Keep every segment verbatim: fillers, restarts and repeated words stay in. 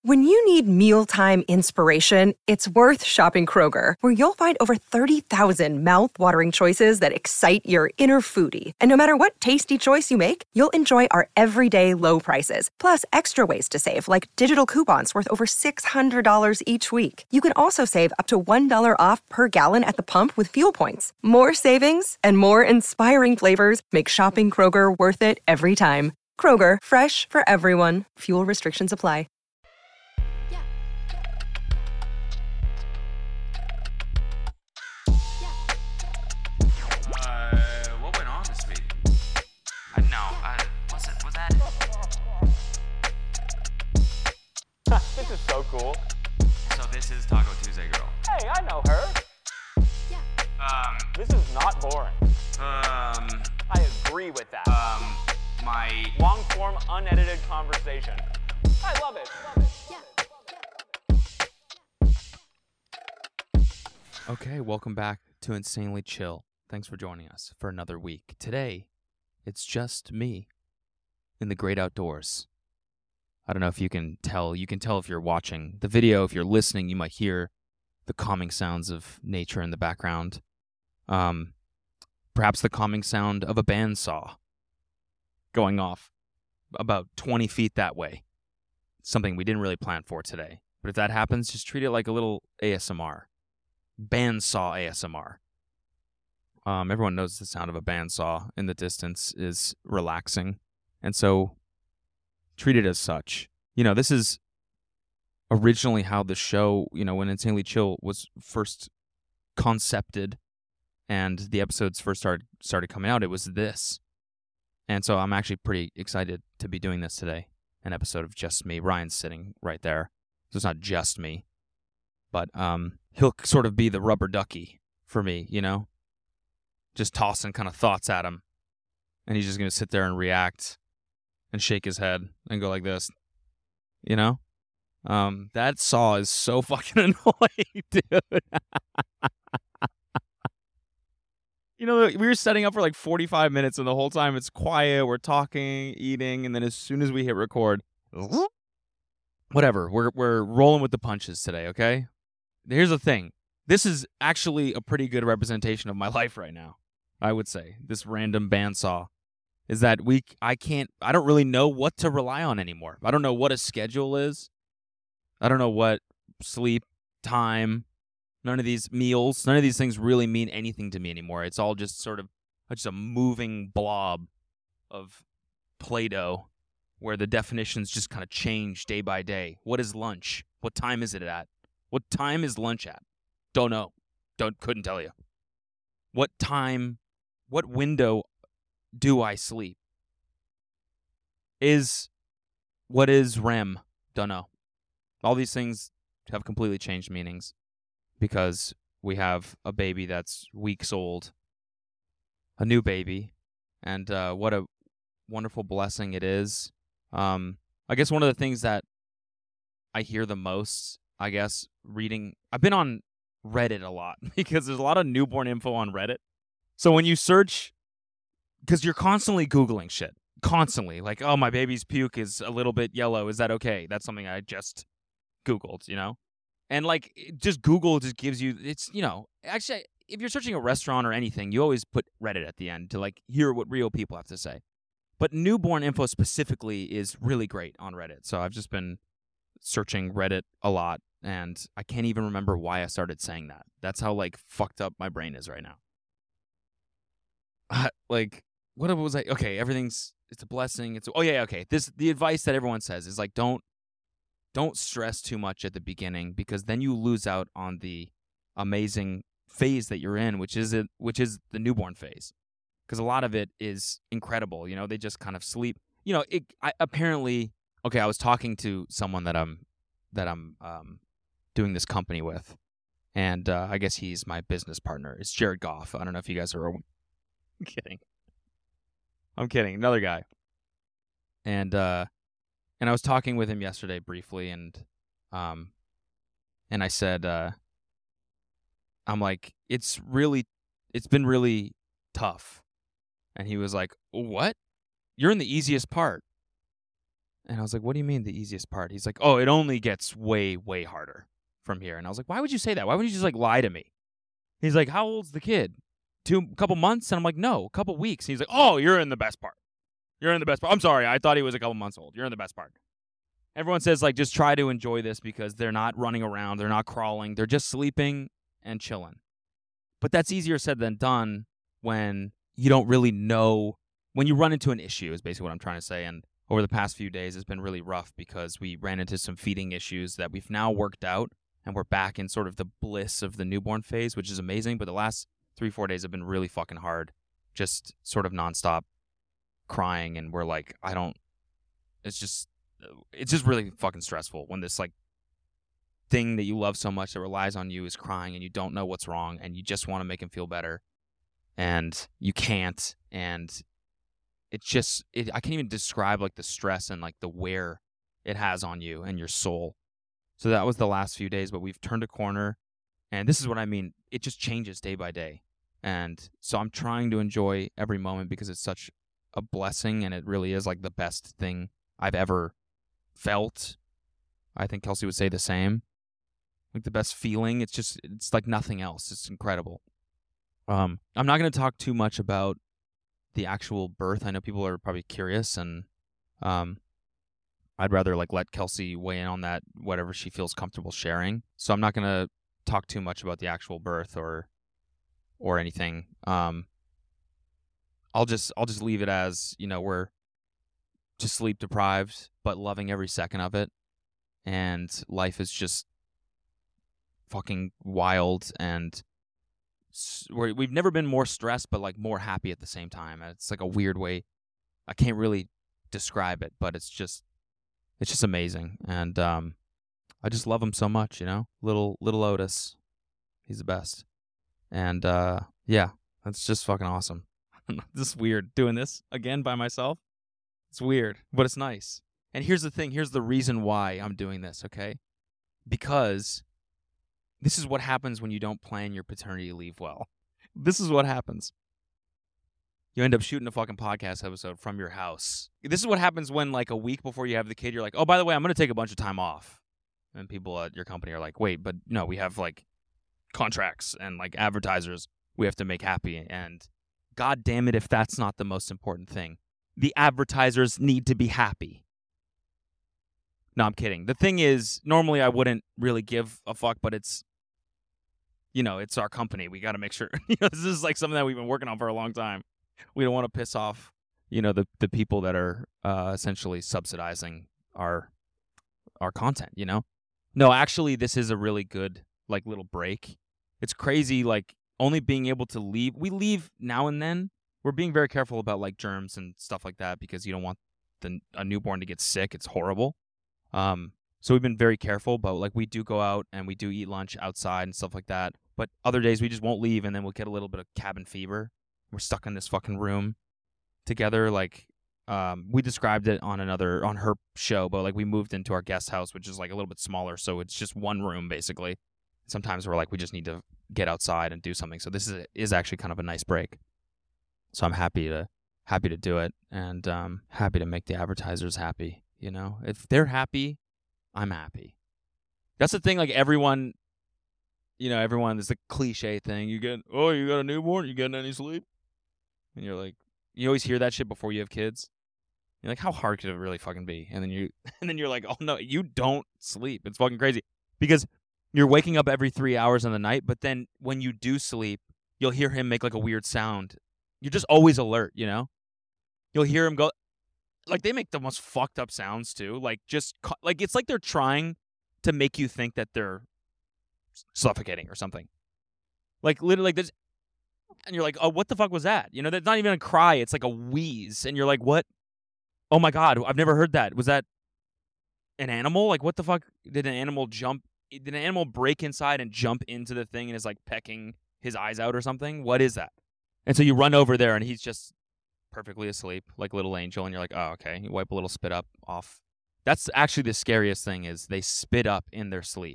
When you need mealtime inspiration, it's worth shopping Kroger, where you'll find over thirty thousand mouth-watering choices that excite your inner foodie. And no matter what tasty choice you make, you'll enjoy our everyday low prices, plus extra ways to save, like digital coupons worth over six hundred dollars each week. You can also save up to one dollar off per gallon at the pump with fuel points. More savings and more inspiring flavors make shopping Kroger worth it every time. Kroger, fresh for everyone. Fuel restrictions apply. This is so cool. So this is Taco Tuesday Girl. Hey, I know her. Yeah. Um. This is not boring. Um. I agree with that. Um. My long form, unedited conversation. I love it. Love it. Yeah. Okay, welcome back to Insanely Chill. Thanks for joining us for another week. Today, it's just me in the great outdoors. I don't know if you can tell. You can tell if you're watching the video. If you're listening, you might hear the calming sounds of nature in the background. Um, perhaps the calming sound of a bandsaw going off about twenty feet that way. Something we didn't really plan for today. But if that happens, just treat it like a little A S M R. Bandsaw A S M R. Um, everyone knows the sound of a bandsaw in the distance is relaxing. And so treat it as such. You know, this is originally how the show, you know, when Insanely Chill was first concepted and the episodes first started started coming out, it was this. And so I'm actually pretty excited to be doing this today. An episode of just me. Ryan's sitting right there. So it's not just me. But um, he'll sort of be the rubber ducky for me, you know? Just tossing kind of thoughts at him. And he's just going to sit there and react and shake his head and go like this, you know? Um, that saw is so fucking annoying, dude. You know, we were setting up for like forty-five minutes, and the whole time it's quiet, we're talking, eating, and then as soon as we hit record, whatever, we're we're rolling with the punches today, okay? Here's the thing. This is actually a pretty good representation of my life right now, I would say, this random bandsaw. Is that we, I can't, I don't really know what to rely on anymore. I don't know what a schedule is. I don't know what sleep, time, none of these meals, none of these things really mean anything to me anymore. It's all just sort of just a moving blob of Play-Doh where the definitions just kind of change day by day. What is lunch? What time is it at? What time is lunch at? Don't know. Don't, couldn't tell you. What time, what window do I sleep? Is, what is R E M? Don't know. All these things have completely changed meanings because we have a baby that's weeks old, a new baby, and uh, what a wonderful blessing it is. Um, I guess one of the things that I hear the most, I guess, reading, I've been on Reddit a lot because there's a lot of newborn info on Reddit. So when you search, because you're constantly Googling shit. Constantly. Like, oh, my baby's puke is a little bit yellow. Is that okay? That's something I just Googled, you know? And, like, just Google just gives you, it's, you know, actually, if you're searching a restaurant or anything, you always put Reddit at the end to, like, hear what real people have to say. But newborn info specifically is really great on Reddit. So I've just been searching Reddit a lot, and I can't even remember why I started saying that. That's how, like, fucked up my brain is right now. Uh, like, what was I? Okay, everything's, it's a blessing. It's, oh yeah, okay. This, the advice that everyone says is like, don't, don't stress too much at the beginning because then you lose out on the amazing phase that you're in, which is it, which is the newborn phase. Because a lot of it is incredible. You know, they just kind of sleep. You know, it I, apparently, okay, I was talking to someone that I'm, that I'm um, doing this company with. And uh, I guess he's my business partner. It's Jared Goff. I don't know if you guys are, I'm kidding. I'm kidding. Another guy. And uh, and I was talking with him yesterday briefly, and um, and I said, uh, I'm like, it's really, it's been really tough. And he was like, what? You're in the easiest part. And I was like, what do you mean the easiest part? He's like, oh, it only gets way, way harder from here. And I was like, why would you say that? Why would you just like lie to me? He's like, how old's the kid? Two, couple months? And I'm like, no, a couple weeks. And he's like, oh, you're in the best part. You're in the best part. I'm sorry. I thought he was a couple months old. You're in the best part. Everyone says, like, just try to enjoy this because they're not running around. They're not crawling. They're just sleeping and chilling. But that's easier said than done when you don't really know. When you run into an issue is basically what I'm trying to say. And over the past few days, it's been really rough because we ran into some feeding issues that we've now worked out. And we're back in sort of the bliss of the newborn phase, which is amazing. But the last three, four days have been really fucking hard. Just sort of nonstop crying. And we're like, I don't, it's just, it's just really fucking stressful when this like thing that you love so much that relies on you is crying and you don't know what's wrong and you just want to make him feel better and you can't. And it's just, it, I can't even describe like the stress and like the wear it has on you and your soul. So that was the last few days, but we've turned a corner, and this is what I mean. It just changes day by day. And so I'm trying to enjoy every moment because it's such a blessing, and it really is like the best thing I've ever felt. I think Kelsey would say the same. Like the best feeling. It's just, it's like nothing else. It's incredible. Um, I'm not going to talk too much about the actual birth. I know people are probably curious, and um, I'd rather like let Kelsey weigh in on that, whatever she feels comfortable sharing. So I'm not going to talk too much about the actual birth or or anything. Um, I'll just I'll just leave it as, you know, we're just sleep deprived, but loving every second of it, and life is just fucking wild, and we're, we've never been more stressed, but like more happy at the same time. It's like a weird way. I can't really describe it, but it's just. It's just amazing, and um, I just love him so much, you know? Little little Otis. He's the best. And, uh, yeah, that's just fucking awesome. This is weird, doing this again by myself. It's weird, but it's nice. And here's the thing. Here's the reason why I'm doing this, okay? Because this is what happens when you don't plan your paternity leave well. This is what happens. You end up shooting a fucking podcast episode from your house. This is what happens when, like, a week before you have the kid, you're like, oh, by the way, I'm going to take a bunch of time off. And people at your company are like, wait, but no, we have, like, contracts and, like, advertisers we have to make happy. And God damn it if that's not the most important thing. The advertisers need to be happy. No, I'm kidding. The thing is, normally I wouldn't really give a fuck, but it's, you know, it's our company. We got to make sure. You know, this is, like, something that we've been working on for a long time. We don't want to piss off, you know, the, the people that are uh, essentially subsidizing our our content, you know? No, actually, this is a really good, like, little break. It's crazy, like, only being able to leave. We leave now and then. We're being very careful about, like, germs and stuff like that because you don't want the, a newborn to get sick. It's horrible. Um, so we've been very careful, but, like, we do go out and we do eat lunch outside and stuff like that. But other days we just won't leave, and then we'll get a little bit of cabin fever. We're stuck in this fucking room together. Like, um, we described it on another, on her show, but like we moved into our guest house, which is like a little bit smaller. So it's just one room basically. Sometimes we're like, we just need to get outside and do something. So this is, is actually kind of a nice break. So I'm happy to, happy to do it, and um, happy to make the advertisers happy. You know, if they're happy, I'm happy. That's the thing. Like everyone, you know, everyone, there's a cliche thing. You get, oh, you got a newborn? You getting any sleep? And you're like, you always hear that shit before you have kids. You're like, how hard could it really fucking be? And then you, and then you're like, oh no, you don't sleep. It's fucking crazy because you're waking up every three hours in the night. But then when you do sleep, you'll hear him make like a weird sound. You're just always alert, you know. You'll hear him go, like they make the most fucked up sounds too. Like just like it's like they're trying to make you think that they're suffocating or something. Like literally, like this. And you're like, oh, what the fuck was that? You know, that's not even a cry. It's like a wheeze. And you're like, what? Oh, my God. I've never heard that. Was that an animal? Like, what the fuck? Did an animal jump? Did an animal break inside and jump into the thing and is, like, pecking his eyes out or something? What is that? And so you run over there, and he's just perfectly asleep, like a little angel. And you're like, oh, okay. You wipe a little spit up off. That's actually the scariest thing is they spit up in their sleep.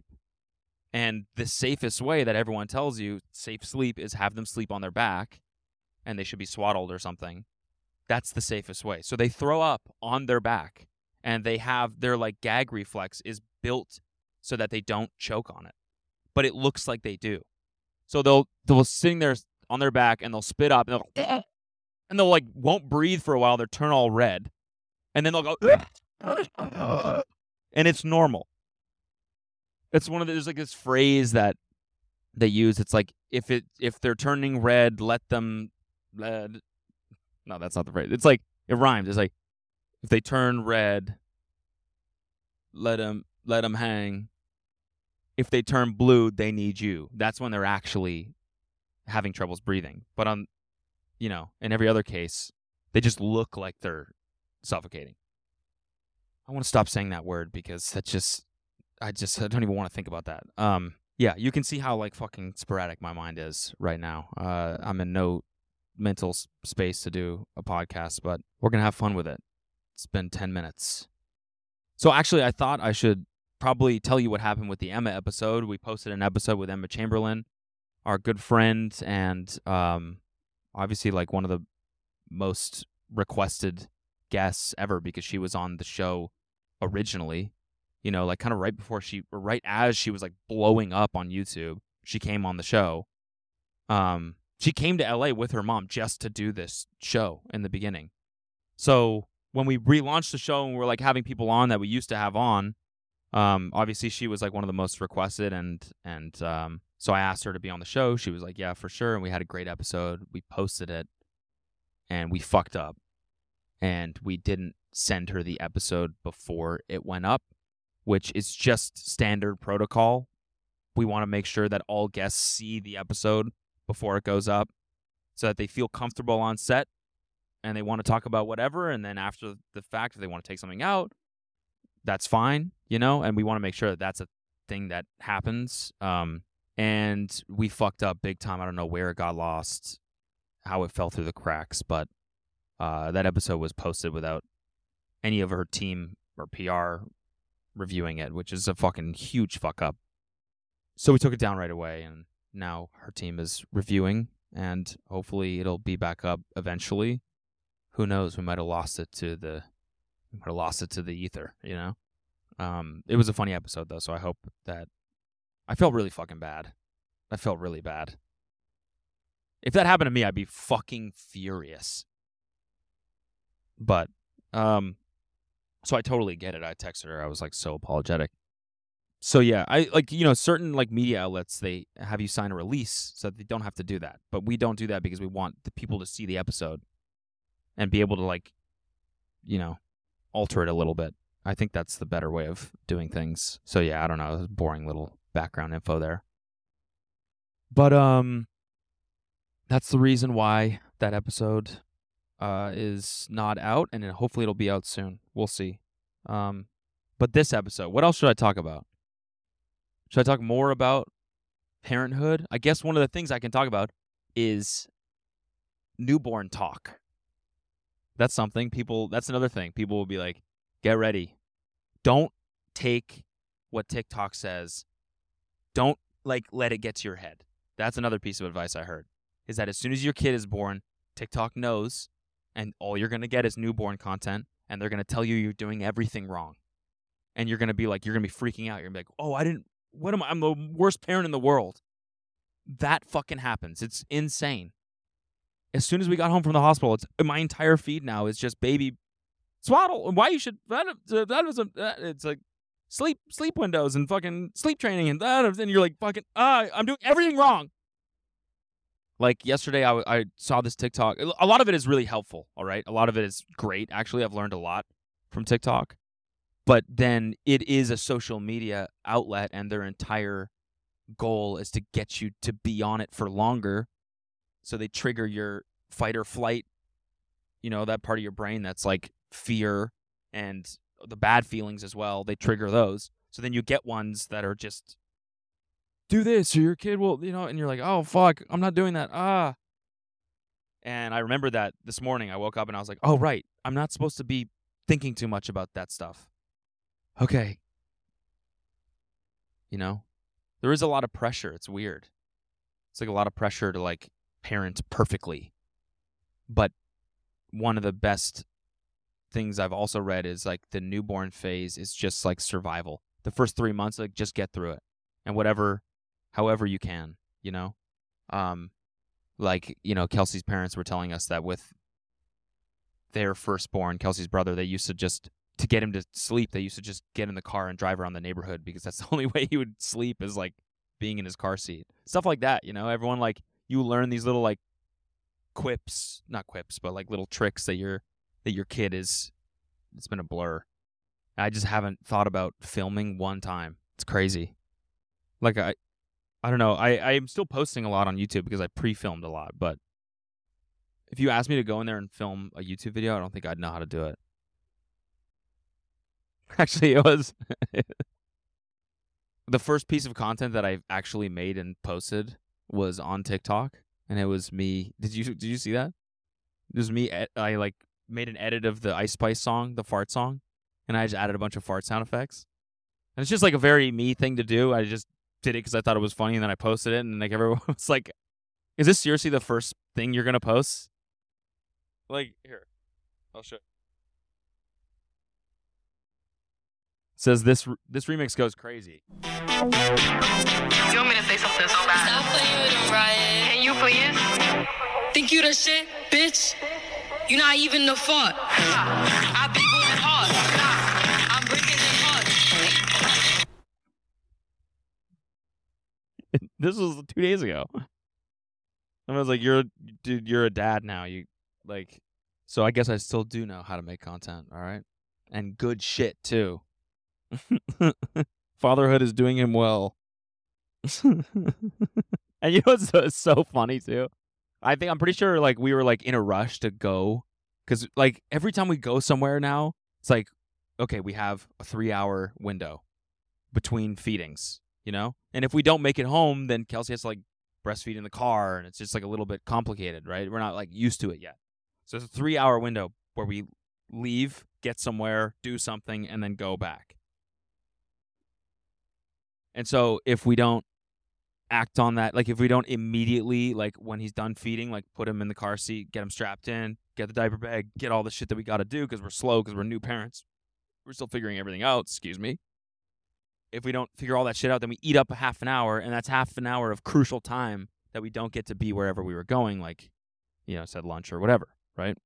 And the safest way that everyone tells you safe sleep is have them sleep on their back and they should be swaddled or something. That's the safest way. So they throw up on their back and they have their like gag reflex is built so that they don't choke on it, but it looks like they do. So they'll they'll sitting there on their back and they'll spit up and they'll and they'll like won't breathe for a while. They'll turn all red, and then they'll go and it's normal. It's one of the, there's like this phrase that they use. It's like if it if they're turning red, let them red. No, that's not the phrase. It's like it rhymes. It's like if they turn red, let them let them hang. If they turn blue, they need you. That's when they're actually having troubles breathing. But on, you know, in every other case, they just look like they're suffocating. I want to stop saying that word because that just, I just, I don't even want to think about that. Um, yeah, you can see how like fucking sporadic my mind is right now. Uh, I'm in no mental s- space to do a podcast, but we're gonna have fun with it. It's been ten minutes. So actually, I thought I should probably tell you what happened with the Emma episode. We posted an episode with Emma Chamberlain, our good friend, and um, obviously like one of the most requested guests ever because she was on the show originally. You know, like kind of right before she, or right as she was like blowing up on YouTube, she came on the show. Um, she came to L A with her mom just to do this show in the beginning. So when we relaunched the show and we were like having people on that we used to have on, Um, obviously she was like one of the most requested, and and um, so I asked her to be on the show. She was like, yeah, for sure. And we had a great episode. We posted it, and we fucked up, and we didn't send her the episode before it went up, which is just standard protocol. We want to make sure that all guests see the episode before it goes up, so that they feel comfortable on set, and they want to talk about whatever. And then after the fact, if they want to take something out, that's fine, you know, and we want to make sure that that's a thing that happens. Um, and we fucked up big time. I don't know where it got lost, how it fell through the cracks, but uh, that episode was posted without any of her team or P R reviewing it, which is a fucking huge fuck up. So we took it down right away, and now her team is reviewing, and hopefully it'll be back up eventually. Who knows? We might have lost it to the We might have lost it to the ether, you know? Um, it was a funny episode, though, so I hope that... I felt really fucking bad. I felt really bad. If that happened to me, I'd be fucking furious. But, um... So I totally get it. I texted her. I was, like, so apologetic. So, yeah, I like, you know, certain, like, media outlets, they have you sign a release so that they don't have to do that. But we don't do that because we want the people to see the episode and be able to, like, you know... alter it a little bit. I think that's the better way of doing things. So yeah, I don't know, boring little background info there. But um that's the reason why that episode uh is not out, and then hopefully it'll be out soon. We'll see. Um but this episode, what else should I talk about? Should I talk more about parenthood? I guess one of the things I can talk about is newborn talk. That's something people, that's another thing. People will be like, get ready. Don't take what TikTok says. Don't, like, let it get to your head. That's another piece of advice I heard, is that as soon as your kid is born, TikTok knows, and all you're going to get is newborn content, and they're going to tell you you're doing everything wrong. And you're going to be like, you're going to be freaking out. You're going to be like, oh, I didn't, what am I, I'm the worst parent in the world. That fucking happens. It's insane. As soon as we got home from the hospital, it's my entire feed now is just baby swaddle. Why you should that that was a it's like sleep sleep windows and fucking sleep training and that, and you're like fucking ah I'm doing everything wrong. Like yesterday, I I saw this TikTok. A lot of it is really helpful. All right, a lot of it is great. Actually, I've learned a lot from TikTok. But then it is a social media outlet, and their entire goal is to get you to be on it for longer. So they trigger your fight or flight, you know, that part of your brain that's like fear and the bad feelings as well. They trigger those. So then you get ones that are just, do this or your kid will, you know, and you're like, oh, fuck, I'm not doing that. Ah. And I remember that this morning I woke up and I was like, oh, right, I'm not supposed to be thinking too much about that stuff. Okay. You know, there is a lot of pressure. It's weird. It's like a lot of pressure to like parent perfectly. But one of the best things I've also read is like the newborn phase is just like survival. The first three months, like just get through it, and whatever, however you can, you know. Um, like you know, Kelsey's parents were telling us that with their firstborn, Kelsey's brother, they used to just to get him to sleep. They used to just get in the car and drive around the neighborhood because that's the only way he would sleep is like being in his car seat. Stuff like that, you know. Everyone like you learn these little like quips, not quips, but like little tricks that your that your kid is. It's been a blur. I just haven't thought about filming one time. It's crazy. Like I, I don't know. I I am still posting a lot on YouTube because I pre-filmed a lot. But if you asked me to go in there and film a YouTube video, I don't think I'd know how to do it. Actually, it was the first piece of content that I actually made and posted was on TikTok, and it was me. Did you did you see that? It was me. I like made an edit of the Ice Spice song, the fart song, and I just added a bunch of fart sound effects. And it's just like a very me thing to do. I just did it because I thought it was funny, and then I posted it, and like everyone was like, "Is this seriously the first thing you're gonna post?" Like here, I'll show. Says this this remix goes crazy. You want me to say something so bad? Stop playing with him, Ryan. Can you please? Think you the shit, bitch? You not even the fuck. I be going hard. I'm breaking it hard. This was two days ago. I was like, "You're, dude, you're a dad now. You like." So I guess I still do know how to make content. All right, and good shit too. Fatherhood is doing him well. And you know what's so, so funny too? I think I'm pretty sure like we were like in a rush to go because like every time we go somewhere now, it's like, okay, we have a three hour window between feedings, you know? And if we don't make it home, then Kelsey has to like breastfeed in the car and it's just like a little bit complicated, right? We're not like used to it yet. So it's a three hour window where we leave, get somewhere, do something, and then go back. And so if we don't act on that, like if we don't immediately, like when he's done feeding, like put him in the car seat, get him strapped in, get the diaper bag, get all the shit that we got to do because we're slow, because we're new parents. We're still figuring everything out, excuse me. If we don't figure all that shit out, then we eat up a half an hour, and that's half an hour of crucial time that we don't get to be wherever we were going, like, you know, said lunch or whatever, right?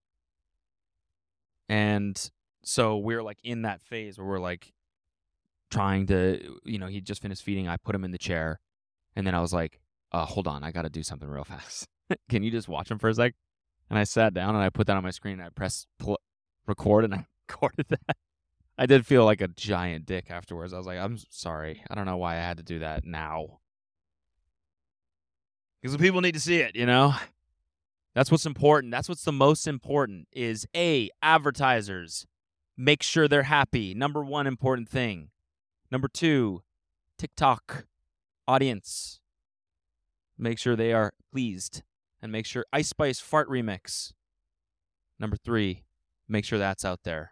And so we're like in that phase where we're like trying to, you know, he just finished feeding. I put him in the chair. And then I was like, uh, hold on, I got to do something real fast. Can you just watch him for a sec? And I sat down and I put that on my screen and I pressed pl- record and I recorded that. I did feel like a giant dick afterwards. I was like, I'm sorry. I don't know why I had to do that now. Because the people need to see it, you know? That's what's important. That's what's the most important is, A, advertisers. Make sure they're happy. Number one important thing. Number two, TikTok. Audience, make sure they are pleased, and make sure Ice Spice Fart Remix. Number three, make sure that's out there.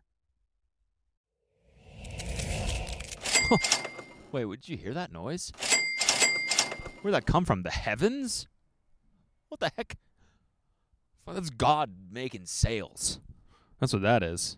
Wait, did you hear that noise? Where'd that come from? The heavens? What the heck? Well, that's God making sales. That's what that is.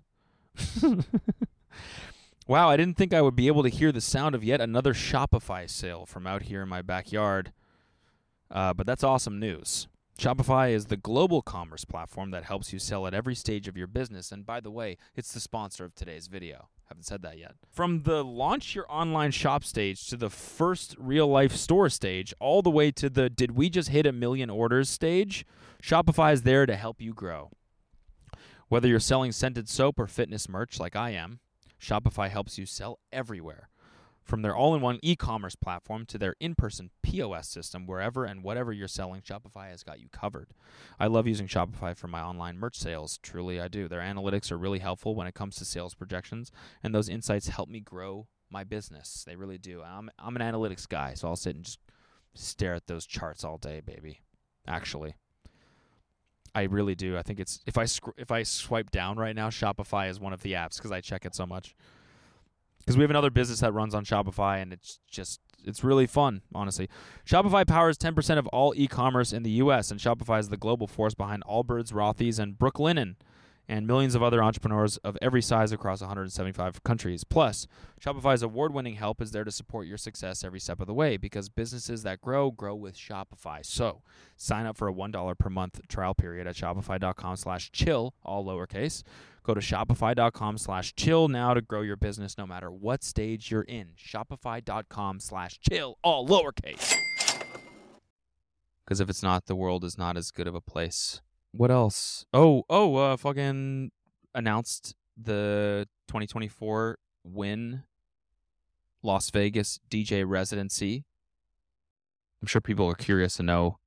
Wow, I didn't think I would be able to hear the sound of yet another Shopify sale from out here in my backyard. Uh, but that's awesome news. Shopify is the global commerce platform that helps you sell at every stage of your business. And by the way, it's the sponsor of today's video. Haven't said that yet. From the launch your online shop stage to the first real-life store stage, all the way to the did we just hit a million orders stage, Shopify is there to help you grow. Whether you're selling scented soap or fitness merch like I am, Shopify helps you sell everywhere. From their all-in-one e-commerce platform to their in-person P O S system, wherever and whatever you're selling, Shopify has got you covered. I love using Shopify for my online merch sales. Truly, I do. Their analytics are really helpful when it comes to sales projections, and those insights help me grow my business. They really do. I'm I'm an analytics guy, so I'll sit and just stare at those charts all day, baby. Actually. I really do. I think it's if I sc- if I swipe down right now, Shopify is one of the apps because I check it so much. Because we have another business that runs on Shopify, and it's just it's really fun, honestly. Shopify powers ten percent of all e-commerce in the U S, and Shopify is the global force behind Allbirds, Rothy's, and Brooklinen. and millions of other entrepreneurs of every size across one hundred seventy-five countries. Plus, Shopify's award-winning help is there to support your success every step of the way because businesses that grow, grow with Shopify. So, sign up for a one dollar per month trial period at shopify.com slash chill, all lowercase. Go to shopify.com slash chill now to grow your business no matter what stage you're in. Shopify.com slash chill, all lowercase. Because if it's not, the world is not as good of a place. What else? Oh, oh, uh, fucking announced the twenty twenty-four Wynn Las Vegas D J residency. I'm sure people are curious to know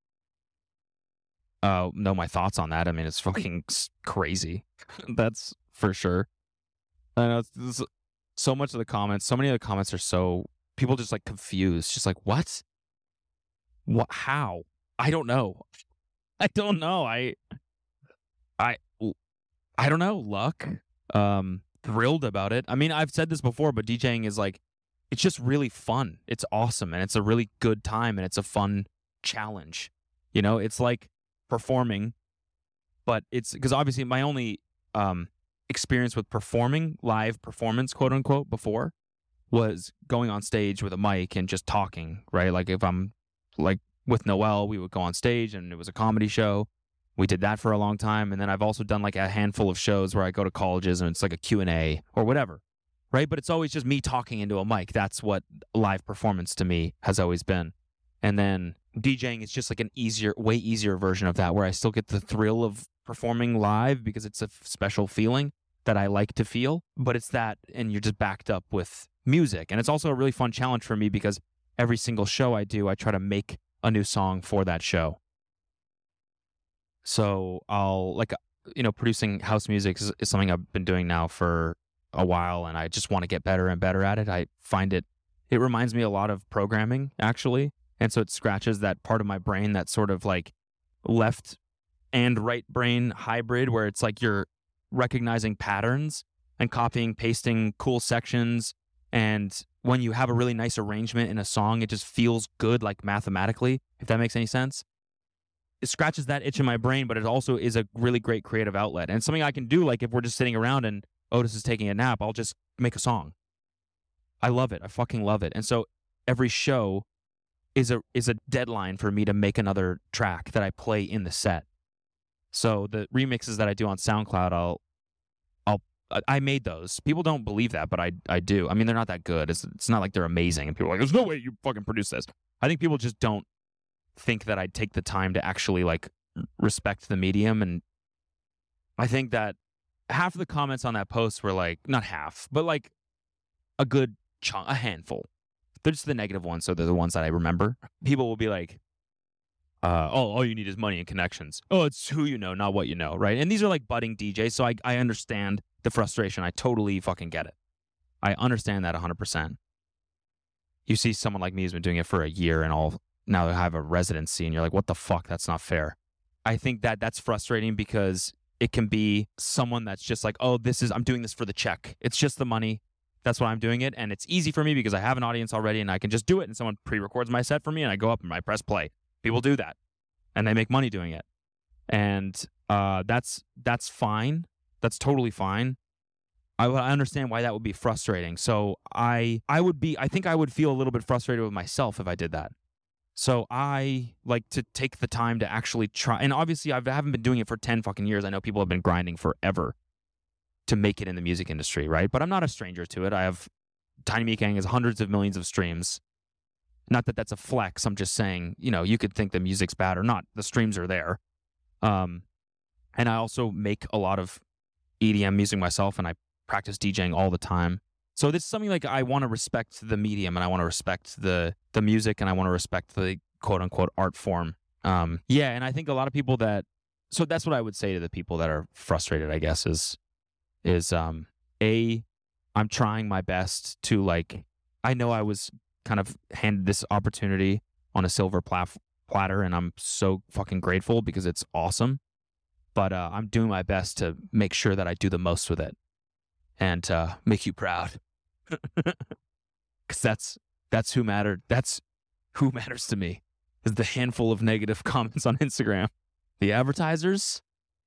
uh, know my thoughts on that. I mean, it's fucking crazy. That's for sure. I know it's, it's, so much of the comments, so many of the comments are so, people just like confused. Just like, what? What? How? I don't know. I don't know. I, I, I don't know. Luck. Um, thrilled about it. I mean, I've said this before, but DJing is like, it's just really fun. It's awesome, and it's a really good time, and it's a fun challenge. You know, it's like performing, but it's because obviously my only um experience with performing, live performance, quote unquote, before was going on stage with a mic and just talking, right? Like if I'm like with Noel, we would go on stage and it was a comedy show. We did that for a long time. And then I've also done like a handful of shows where I go to colleges and it's like a Q and A or whatever, right? But it's always just me talking into a mic. That's what live performance to me has always been. And then DJing is just like an easier, way easier version of that, where I still get the thrill of performing live because it's a special feeling that I like to feel. But it's that, and you're just backed up with music. And it's also a really fun challenge for me because every single show I do, I try to make a new song for that show. So I'll like, you know, producing house music is, is something I've been doing now for a while, and I just want to get better and better at it. I find it, it reminds me a lot of programming, actually. And so it scratches that part of my brain that's sort of like left and right brain hybrid, where it's like you're recognizing patterns and copying, pasting cool sections. And when you have a really nice arrangement in a song, it just feels good, like mathematically, if that makes any sense. It scratches that itch in my brain, but it also is a really great creative outlet. And it's something I can do, like if we're just sitting around and Otis is taking a nap, I'll just make a song. I love it. I fucking love it. And so every show is a is a deadline for me to make another track that I play in the set. So the remixes that I do on SoundCloud, I'll I'll I made those. People don't believe that, but I I do. I mean, they're not that good. It's it's not like they're amazing, and people are like, there's no way you fucking produce this. I think people just don't think that I'd take the time to actually like respect the medium. And I think that half of the comments on that post were like, not half, but like a good chunk, a handful. They're just the negative ones, so they're the ones that I remember. People will be like, uh, oh, all you need is money and connections. Oh, it's who you know, not what you know, right? And these are like budding D Js, so I, I understand the frustration. I totally fucking get it. I understand that one hundred percent. You see someone like me who's been doing it for a year and all, now they have a residency, and you're like, what the fuck? That's not fair. I think that that's frustrating because it can be someone that's just like, oh, this is, I'm doing this for the check. It's just the money. That's why I'm doing it. And it's easy for me because I have an audience already and I can just do it. And someone pre-records my set for me and I go up and I press play. People do that and they make money doing it. And uh, that's that's fine. That's totally fine. I, I understand why that would be frustrating. So I I would be, I think I would feel a little bit frustrated with myself if I did that. So I like to take the time to actually try. And obviously I've, I haven't been doing it for ten fucking years. I know people have been grinding forever to make it in the music industry, right? But I'm not a stranger to it. I have, Tiny Meat Gang has hundreds of millions of streams. Not that that's a flex. I'm just saying, you know, you could think the music's bad or not. The streams are there. Um, and I also make a lot of E D M music myself, and I practice DJing all the time. So this is something like I want to respect the medium, and I want to respect the the music, and I want to respect the quote unquote art form. Um, yeah, and I think a lot of people that, so that's what I would say to the people that are frustrated, I guess, is, is um, A, I'm trying my best to like, I know I was kind of handed this opportunity on a silver plat- platter, and I'm so fucking grateful because it's awesome. But uh, I'm doing my best to make sure that I do the most with it and uh, make you proud. Because that's that's who mattered. That's who matters to me. Is the handful of negative comments on Instagram. The advertisers,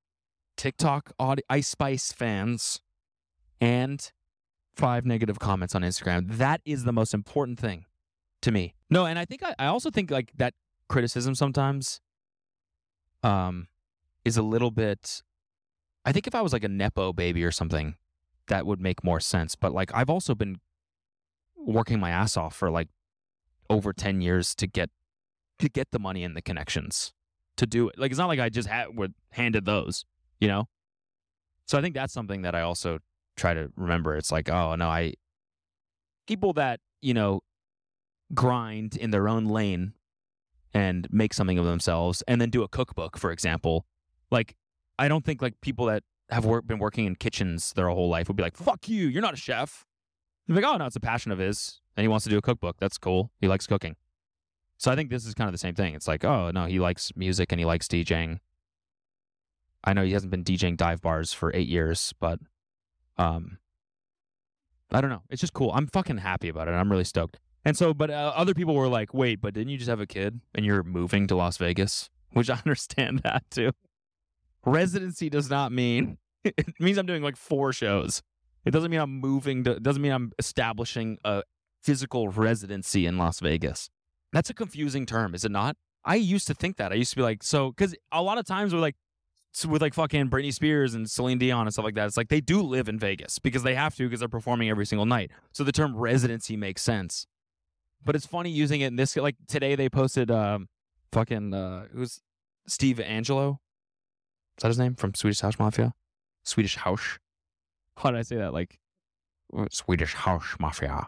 TikTok audi- Ice Spice fans and five negative comments on Instagram. That is the most important thing to me. No, and I think I, I also think like that criticism sometimes um is a little bit. I think if I was like a Nepo baby or something, that would make more sense. But like I've also been working my ass off for like over ten years to get to get the money and the connections to do it. Like it's not like I just had were handed those, you know? So I think that's something that I also try to remember. It's like, oh no, I people that, you know, grind in their own lane and make something of themselves and then do a cookbook, for example. Like I don't think like people that have work, been working in kitchens their whole life would be like, fuck you, you're not a chef. They're like, oh no, it's a passion of his and he wants to do a cookbook. That's cool. He likes cooking. So I think this is kind of the same thing. It's like, oh no, he likes music and he likes DJing. I know he hasn't been DJing dive bars for eight years, but um, I don't know. It's just cool. I'm fucking happy about it. I'm really stoked. And so, but uh, other people were like, wait, but didn't you just have a kid and you're moving to Las Vegas? Which I understand that too. Residency does not mean, it means I'm doing like four shows. It doesn't mean I'm moving to, it doesn't mean I'm establishing a physical residency in Las Vegas. That's a confusing term, is it not? I used to think that. I used to be like, so, because a lot of times we're like, with like fucking Britney Spears and Celine Dion and stuff like that, it's like they do live in Vegas because they have to because they're performing every single night. So the term residency makes sense. But it's funny using it in this, like today they posted um, fucking, uh, who's Steve Angelo? Is that his name? From Swedish House Mafia? Swedish House. How did I say that? Like, Swedish House Mafia.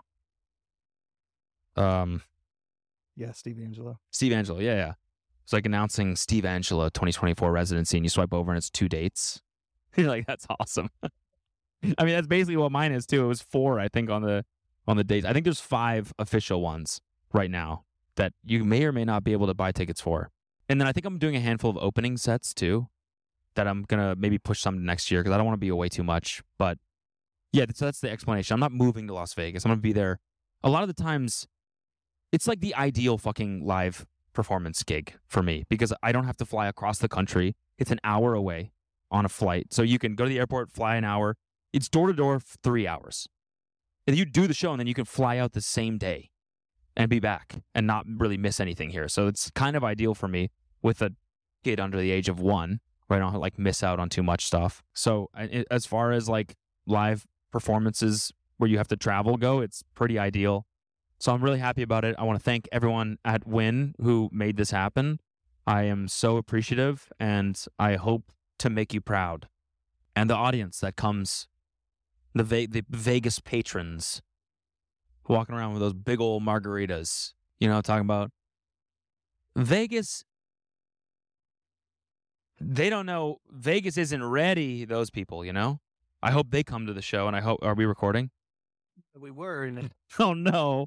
Um, Yeah, Steve Angelo. Steve Angelo, yeah, yeah. It's like announcing Steve Angelo twenty twenty-four residency, and you swipe over and it's two dates. You're like, that's awesome. I mean, that's basically what mine is too. It was four, I think, on the on the dates. I think there's five official ones right now that you may or may not be able to buy tickets for. And then I think I'm doing a handful of opening sets too that I'm gonna maybe push some next year because I don't want to be away too much. But yeah, so that's the explanation. I'm not moving to Las Vegas. I'm gonna be there. A lot of the times, it's like the ideal fucking live performance gig for me because I don't have to fly across the country. It's an hour away on a flight. So you can go to the airport, fly an hour. It's door to door for three hours. And you do the show and then you can fly out the same day and be back and not really miss anything here. So it's kind of ideal for me with a kid under the age of one where I don't like miss out on too much stuff. So as far as like live performances where you have to travel go, it's pretty ideal. So I'm really happy about it. I want to thank everyone at Wynn who made this happen. I am so appreciative, and I hope to make you proud. And the audience that comes, the Ve- the Vegas patrons, walking around with those big old margaritas. You know what I'm talking about? Vegas, they don't know. Vegas isn't ready, those people, you know? I hope they come to the show, and I hope, are we recording? We were in it. Oh, no.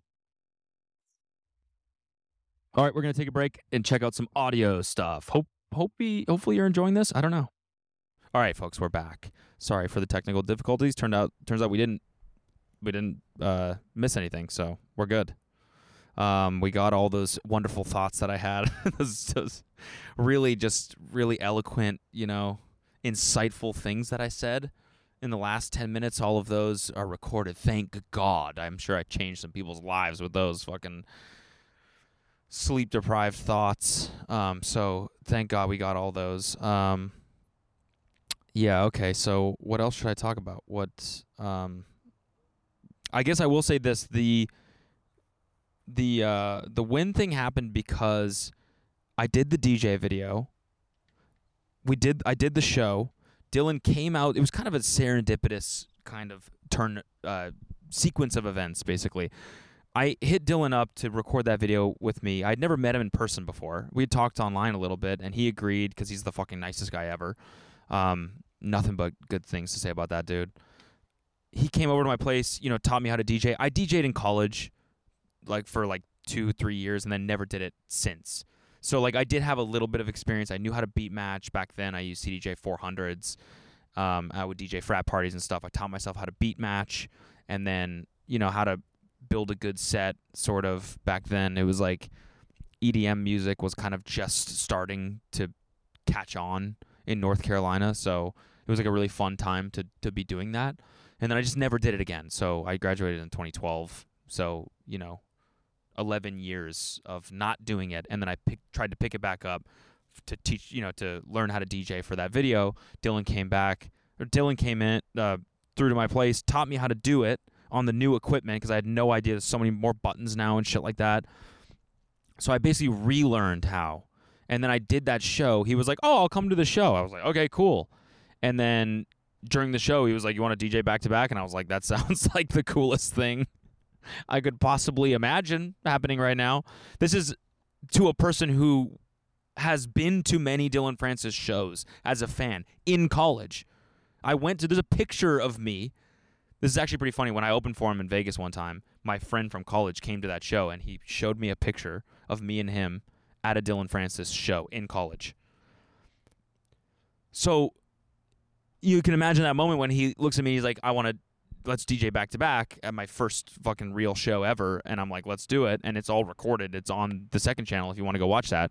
All right, we're going to take a break and check out some audio stuff. Hope, hope we, hopefully you're enjoying this. I don't know. All right, folks, we're back. Sorry for the technical difficulties. Turned out, turns out we didn't, we didn't uh, miss anything, so we're good. Um, we got all those wonderful thoughts that I had. those, those really, just really eloquent, you know, insightful things that I said in the last ten minutes. All of those are recorded. Thank God. I'm sure I changed some people's lives with those fucking sleep-deprived thoughts. Um, so thank God we got all those. Um, yeah, okay, so what else should I talk about? What, um, I guess I will say this, the, the, uh, the Wynn thing happened because I did the D J video. We did, I did the show. Dylan came out, it was kind of a serendipitous kind of turn, uh, sequence of events, basically. I hit Dylan up to record that video with me. I'd never met him in person before. We had talked online a little bit, and he agreed because he's the fucking nicest guy ever. Um, nothing but good things to say about that dude. He came over to my place, you know, taught me how to D J. I D J'd in college, like for like two, three years, and then never did it since. So like I did have a little bit of experience. I knew how to beat match back then. I used C D J four hundreds. Um, I would D J frat parties and stuff. I taught myself how to beat match, and then you know how to build a good set, sort of. Back then it was like E D M music was kind of just starting to catch on in North Carolina. So it was like a really fun time to to be doing that. And then I just never did it again. So I graduated in twenty twelve. So, you know, eleven years of not doing it. And then I pick, tried to pick it back up to teach, you know, to learn how to D J for that video. Dylan came back, or Dylan came in, uh, through to my place, taught me how to do it on the new equipment because I had no idea. There's so many more buttons now and shit like that. So I basically relearned how. And then I did that show. He was like, oh, I'll come to the show. I was like, okay, cool. And then during the show, he was like, you want to D J back-to-back? And I was like, that sounds like the coolest thing I could possibly imagine happening right now. This is to a person who has been to many Dylan Francis shows as a fan in college. I went to, there's a picture of me. This is actually pretty funny. When I opened for him in Vegas one time, my friend from college came to that show, and he showed me a picture of me and him at a Dylan Francis show in college. So you can imagine that moment when he looks at me, he's like, I want to, let's D J back-to-back at my first fucking real show ever. And I'm like, let's do it. And it's all recorded. It's on the second channel if you want to go watch that.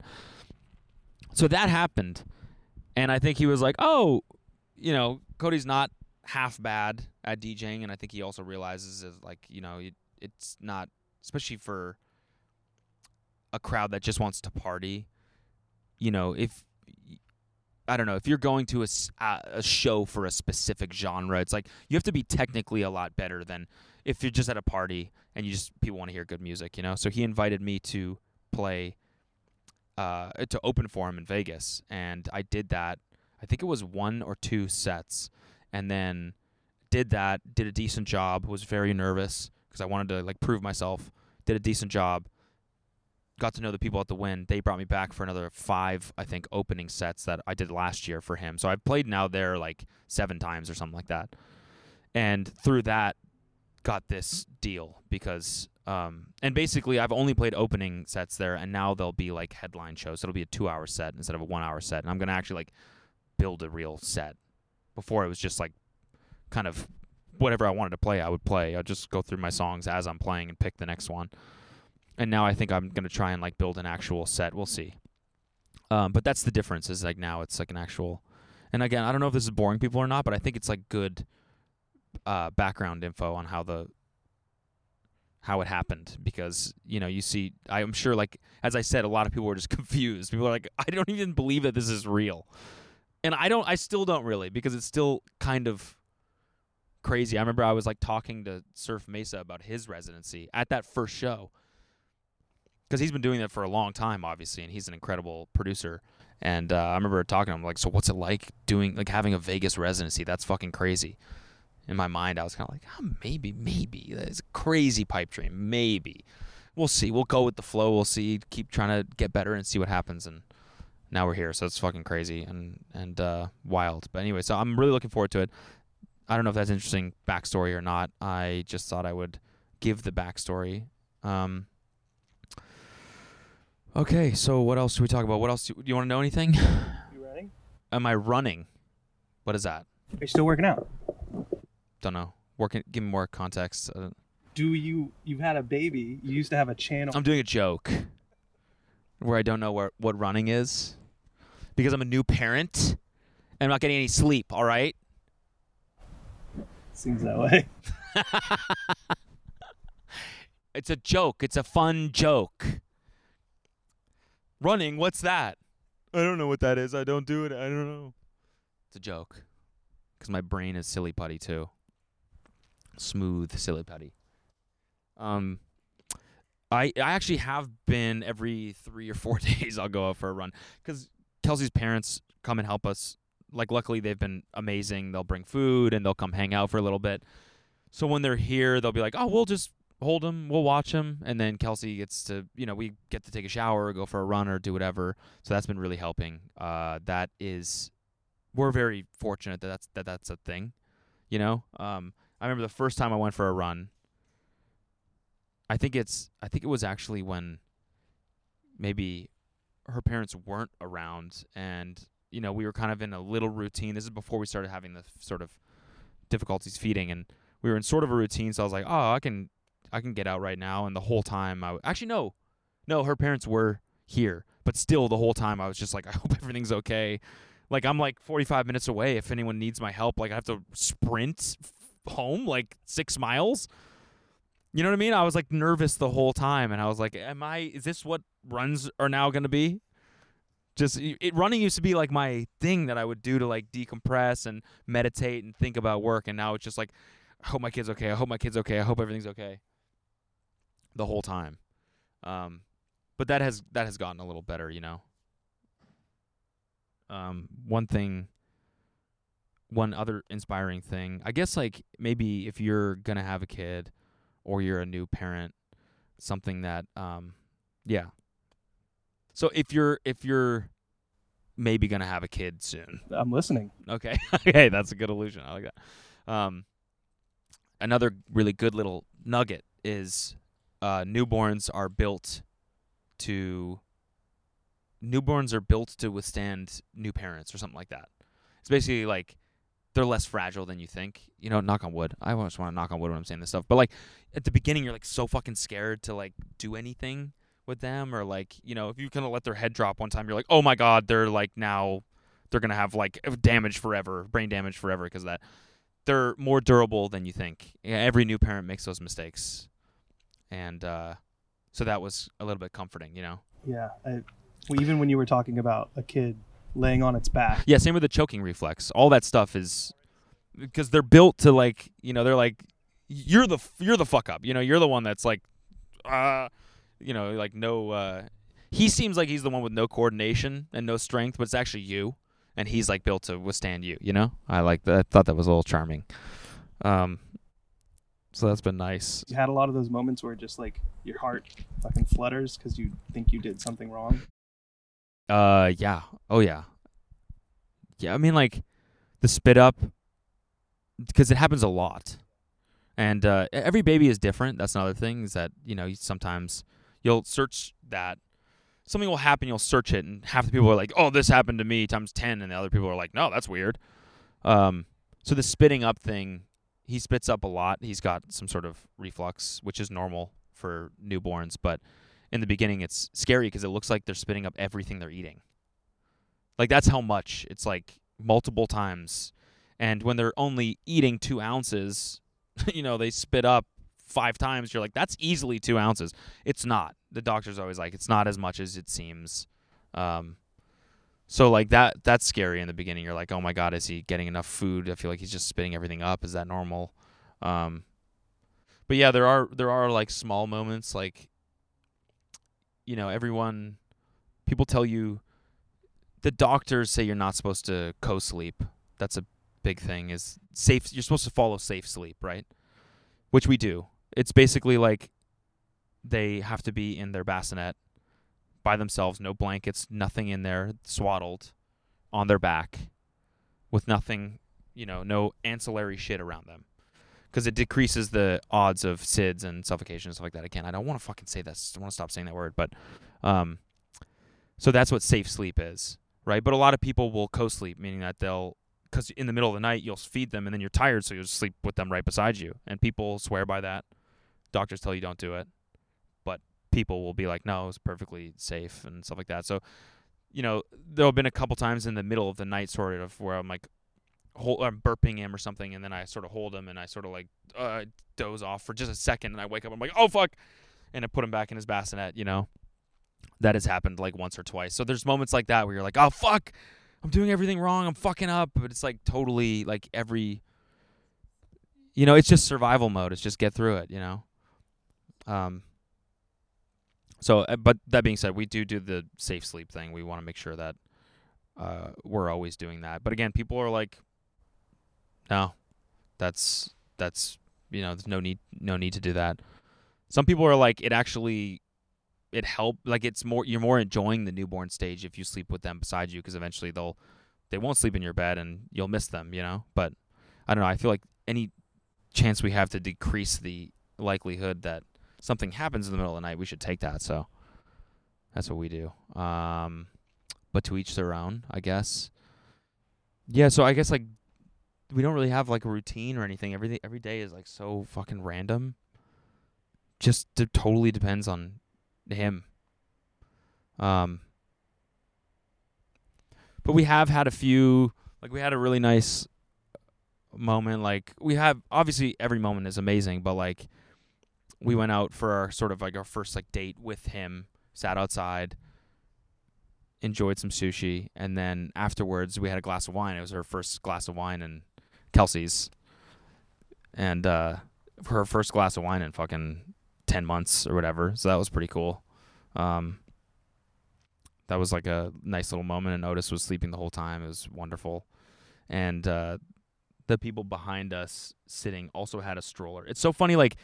So that happened. And I think he was like, oh, you know, Cody's not half bad at DJing. And I think he also realizes, is like, you know, it, it's not, especially for a crowd that just wants to party. You know, if, I don't know, if you're going to a, a show for a specific genre, it's like you have to be technically a lot better than if you're just at a party and you just people want to hear good music, you know? So he invited me to play, uh, to open for him in Vegas, and I did that. I think it was one or two sets, and then did that, did a decent job, was very nervous because I wanted to like prove myself, did a decent job. Got to know the people at the Wynn. They brought me back for another five, I think, opening sets that I did last year for him. So I've played now there like seven times or something like that. And through that, got this deal because, um, and basically I've only played opening sets there, and now they'll be like headline shows. So it'll be a two-hour set instead of a one-hour set. And I'm going to actually like build a real set. Before it was just like kind of whatever I wanted to play, I would play. I'd just go through my songs as I'm playing and pick the next one. And now I think I'm going to try and, like, build an actual set. We'll see. Um, but that's the difference is, like, now it's, like, an actual... And, again, I don't know if this is boring people or not, but I think it's, like, good uh, background info on how the... how it happened. Because, you know, you see... I'm sure, like, as I said, a lot of people were just confused. People are like, I don't even believe that this is real. And I don't... I still don't really, because it's still kind of crazy. I remember I was, like, talking to Surf Mesa about his residency at that first show. Because he's been doing that for a long time, obviously, and he's an incredible producer. And uh, I remember talking to him, like, so what's it like doing, like, having a Vegas residency? That's fucking crazy. In my mind, I was kind of like, oh, maybe, maybe. It's a crazy pipe dream. Maybe. We'll see. We'll go with the flow. We'll see. Keep trying to get better and see what happens. And now we're here, so it's fucking crazy and, and uh, wild. But anyway, so I'm really looking forward to it. I don't know if that's interesting backstory or not. I just thought I would give the backstory. Um... Okay, so what else should we talk about? What else? Do you, do you want to know anything? You running? Am I running? What is that? Are you still working out? Don't know. Working. Give me more context. Uh, Do you, you've had a baby. You used to have a channel. I'm doing a joke where I don't know where, what running is because I'm a new parent and I'm not getting any sleep, all right? Seems that way. It's a joke. It's a fun joke. Running, what's that? I don't know what that is. I don't do it. I don't know. It's a joke. Because my brain is silly putty, too. Smooth silly putty. Um, I I actually have been every three or four days I'll go out for a run. Because Kelsey's parents come and help us. Like, luckily, they've been amazing. They'll bring food, and they'll come hang out for a little bit. So when they're here, they'll be like, oh, we'll just... hold him, we'll watch him, and then Kelsey gets to, you know, we get to take a shower or go for a run or do whatever. So that's been really helping. Uh, that is, we're very fortunate that that's that that's a thing, you know. Um, I remember the first time I went for a run. I think it's, I think it was actually when maybe her parents weren't around, and you know we were kind of in a little routine. This is before we started having the sort of difficulties feeding, and we were in sort of a routine. So I was like, oh, I can. I can get out right now, and the whole time I w- actually no, no, her parents were here, but still the whole time I was just like, I hope everything's okay. Like, I'm like forty-five minutes away. If anyone needs my help, like I have to sprint f- home like six miles. You know what I mean? I was like nervous the whole time, and I was like, am I, is this what runs are now going to be? Just, it, running used to be like my thing that I would do to like decompress and meditate and think about work, and now it's just like, I hope my kid's okay, I hope my kid's okay, I hope everything's okay. The whole time. Um, but that has, that has gotten a little better, you know? Um, one thing, one other inspiring thing, I guess like maybe if you're going to have a kid, or you're a new parent, something that, um, yeah. So if you're if you're maybe gonna have a kid soon, I'm listening. okay, okay, that's a good illusion. I like that. Um, another really good little nugget is uh, newborns are built to newborns are built to withstand new parents or something like that. It's basically like, they're less fragile than you think. You know, knock on wood. I always want to knock on wood when I'm saying this stuff. But, like, at the beginning, you're, like, so fucking scared to, like, do anything with them. Or, like, you know, if you kind of let their head drop one time, you're like, oh, my God, they're, like, now they're going to have, like, damage forever, brain damage forever because of that. They're more durable than you think. Yeah, every new parent makes those mistakes. And uh, so that was a little bit comforting, you know? Yeah. I, well, even when you were talking about a kid laying on its back. Yeah, same with the choking reflex. All that stuff is because they're built to, like, you know, they're like, you're the you're the fuck up. You know, you're the one that's like, uh, you know, like no. Uh, he seems like he's the one with no coordination and no strength, but it's actually you, and he's like built to withstand you. You know, I like that. I thought that was a little charming. Um, so that's been nice. You had a lot of those moments where just like your heart fucking flutters because you think you did something wrong. Uh, yeah. Oh, yeah. Yeah, I mean, like, the spit up, because it happens a lot. And uh, every baby is different. That's another thing, is that, you know, sometimes you'll search that. Something will happen, you'll search it, and half the people are like, oh, this happened to me times ten, and the other people are like, no, that's weird. Um, so the spitting up thing, he spits up a lot. He's got some sort of reflux, which is normal for newborns, but in the beginning, it's scary because it looks like they're spitting up everything they're eating. Like, that's how much. It's like multiple times. And when they're only eating two ounces, you know, they spit up five times. You're like, that's easily two ounces. It's not. The doctor's always like, it's not as much as it seems. Um, so, like, that that's scary in the beginning. You're like, oh, my God, is he getting enough food? I feel like he's just spitting everything up. Is that normal? Um, but, yeah, there are there are, like, small moments, like, you know, everyone, people tell you, the doctors say you're not supposed to co-sleep. That's a big thing, is safe. You're supposed to follow safe sleep, right? Which we do. It's basically like they have to be in their bassinet by themselves, no blankets, nothing in there, swaddled on their back with nothing, you know, no ancillary shit around them. Because it decreases the odds of S I D S and suffocation and stuff like that. Again, I don't want to fucking say this. I want to stop saying that word. But, um, so that's what safe sleep is, right? But a lot of people will co-sleep, meaning that they'll, because in the middle of the night, you'll feed them, and then you're tired, so you'll sleep with them right beside you. And people swear by that. Doctors tell you don't do it. But people will be like, no, it's perfectly safe and stuff like that. So, you know, there have been a couple times in the middle of the night, sort of, where I'm like, Hold, I'm burping him or something, and then I sort of hold him, and I sort of like uh, doze off for just a second, and I wake up, I'm like, oh, fuck, and I put him back in his bassinet, you know. That has happened like once or twice. So there's moments like that where you're like, oh, fuck, I'm doing everything wrong, I'm fucking up, but it's like totally like every, you know, it's just survival mode. It's just get through it, you know. Um. So, but that being said, we do do the safe sleep thing. We want to make sure that uh, we're always doing that. But again, people are like, no, that's, that's, you know, there's no need, no need to do that. Some people are like, it actually, it helped, like it's more, you're more enjoying the newborn stage if you sleep with them beside you, because eventually they'll, they won't sleep in your bed and you'll miss them, you know? But I don't know, I feel like any chance we have to decrease the likelihood that something happens in the middle of the night, we should take that. So that's what we do. Um, but to each their own, I guess. Yeah, so I guess like, we don't really have like a routine or anything. Everything every day is like so fucking random. Just it totally depends on him. Um. but we have had a few. Like we had a really nice moment. Like we have obviously every moment is amazing, but like we went out for our sort of like our first like date with him. Sat outside, enjoyed some sushi, and then afterwards we had a glass of wine. It was her first glass of wine in Kelsey's, and uh, her first glass of wine in fucking ten months or whatever. So that was pretty cool. Um, that was like a nice little moment, and Otis was sleeping the whole time. It was wonderful. And uh, the people behind us sitting also had a stroller. It's so funny, like,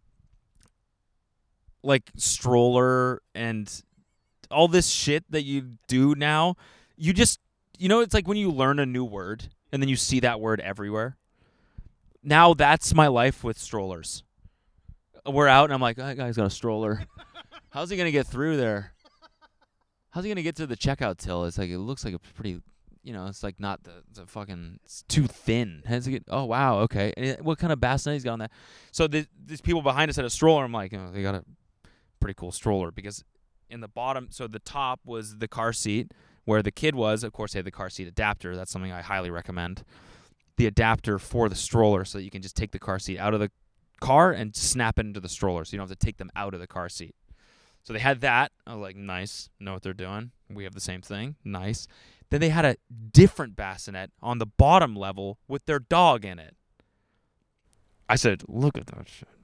like stroller and all this shit that you do now. You just, you know, it's like when you learn a new word and then you see that word everywhere. Now that's my life with strollers. We're out and I'm like, oh, that guy's got a stroller. How's he gonna get through there? How's he gonna get to the checkout till? It's like it looks like a pretty. You know, it's like not the, the fucking, it's too thin. Has it get, oh, wow, okay. And what kind of bassinet he's got on that? So the, these people behind us had a stroller. I'm like, oh, they got a pretty cool stroller because in the bottom, so the top was the car seat where the kid was. Of course, they had the car seat adapter. That's something I highly recommend. The adapter for the stroller so that you can just take the car seat out of the car and snap it into the stroller so you don't have to take them out of the car seat. So they had that. I was like, nice. Know what they're doing. We have the same thing. Nice. Then they had a different bassinet on the bottom level with their dog in it. I said, look at that shit.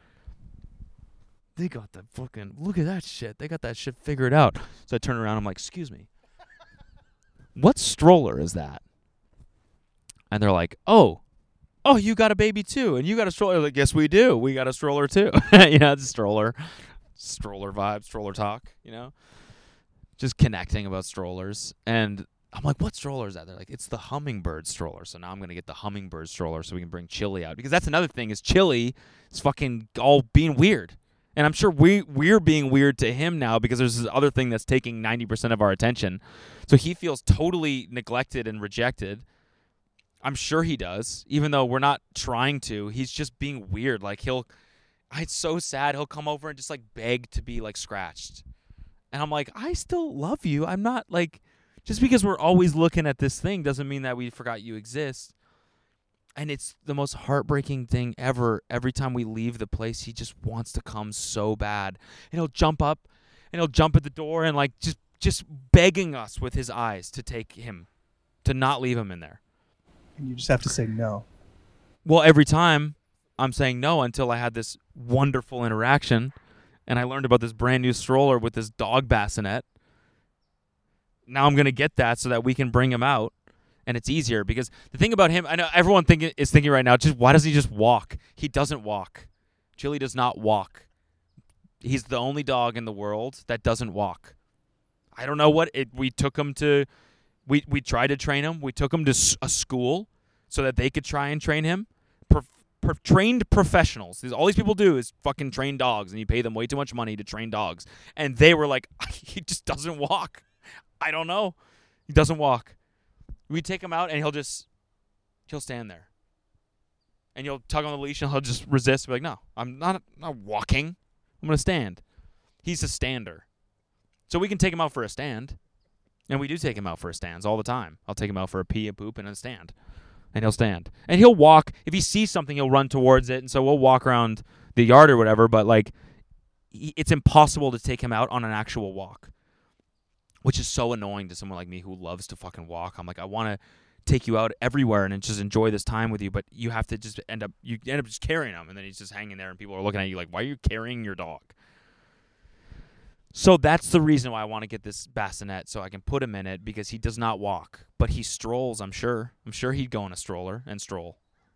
They got the fucking, look at that shit. They got that shit figured out. So I turn around. I'm like, excuse me. What stroller is that? And they're like, oh, oh, you got a baby too. And you got a stroller. I'm like, yes, we do. We got a stroller too. You know, it's a stroller. Stroller vibe, stroller talk, you know? Just connecting about strollers. And I'm like, what stroller is that? They're like, it's the Hummingbird stroller. So now I'm going to get the Hummingbird stroller so we can bring Chili out. Because that's another thing is Chili is fucking all being weird. And I'm sure we, we're being weird to him now because there's this other thing that's taking ninety percent of our attention. So he feels totally neglected and rejected. I'm sure he does, even though we're not trying to. He's just being weird. Like he'll, it's so sad. He'll come over and just like beg to be like scratched. And I'm like, I still love you. I'm not like, just because we're always looking at this thing doesn't mean that we forgot you exist. And it's the most heartbreaking thing ever. Every time we leave the place, he just wants to come so bad. And he'll jump up and he'll jump at the door and like just, just begging us with his eyes to take him, to not leave him in there. And you just have to say no. Well, every time I'm saying no until I had this wonderful interaction and I learned about this brand new stroller with this dog bassinet. Now I'm going to get that so that we can bring him out. And it's easier because the thing about him, I know everyone thinking is thinking right now, just why does he just walk? He doesn't walk. Chili does not walk. He's the only dog in the world that doesn't walk. I don't know what it. We took him to, we we tried to train him. We took him to a school so that they could try and train him. Pro, pro, trained professionals. All these people do is fucking train dogs, and you pay them way too much money to train dogs. And they were like, he just doesn't walk. I don't know. He doesn't walk. We take him out, and he'll just, he'll stand there. And you'll tug on the leash, and he'll just resist. Be like, no, I'm not, not walking. I'm going to stand. He's a stander. So we can take him out for a stand. And we do take him out for a stands all the time. I'll take him out for a pee, a poop, and a stand. And he'll stand. And he'll walk. If he sees something, he'll run towards it. And so we'll walk around the yard or whatever. But, like, it's impossible to take him out on an actual walk. Which is so annoying to someone like me who loves to fucking walk. I'm like, I want to take you out everywhere and just enjoy this time with you, but you have to just end up, you end up just carrying him, and then he's just hanging there, and people are looking at you like, why are you carrying your dog? So that's the reason why I want to get this bassinet, so I can put him in it, because he does not walk, but he strolls, I'm sure. I'm sure he'd go in a stroller and stroll.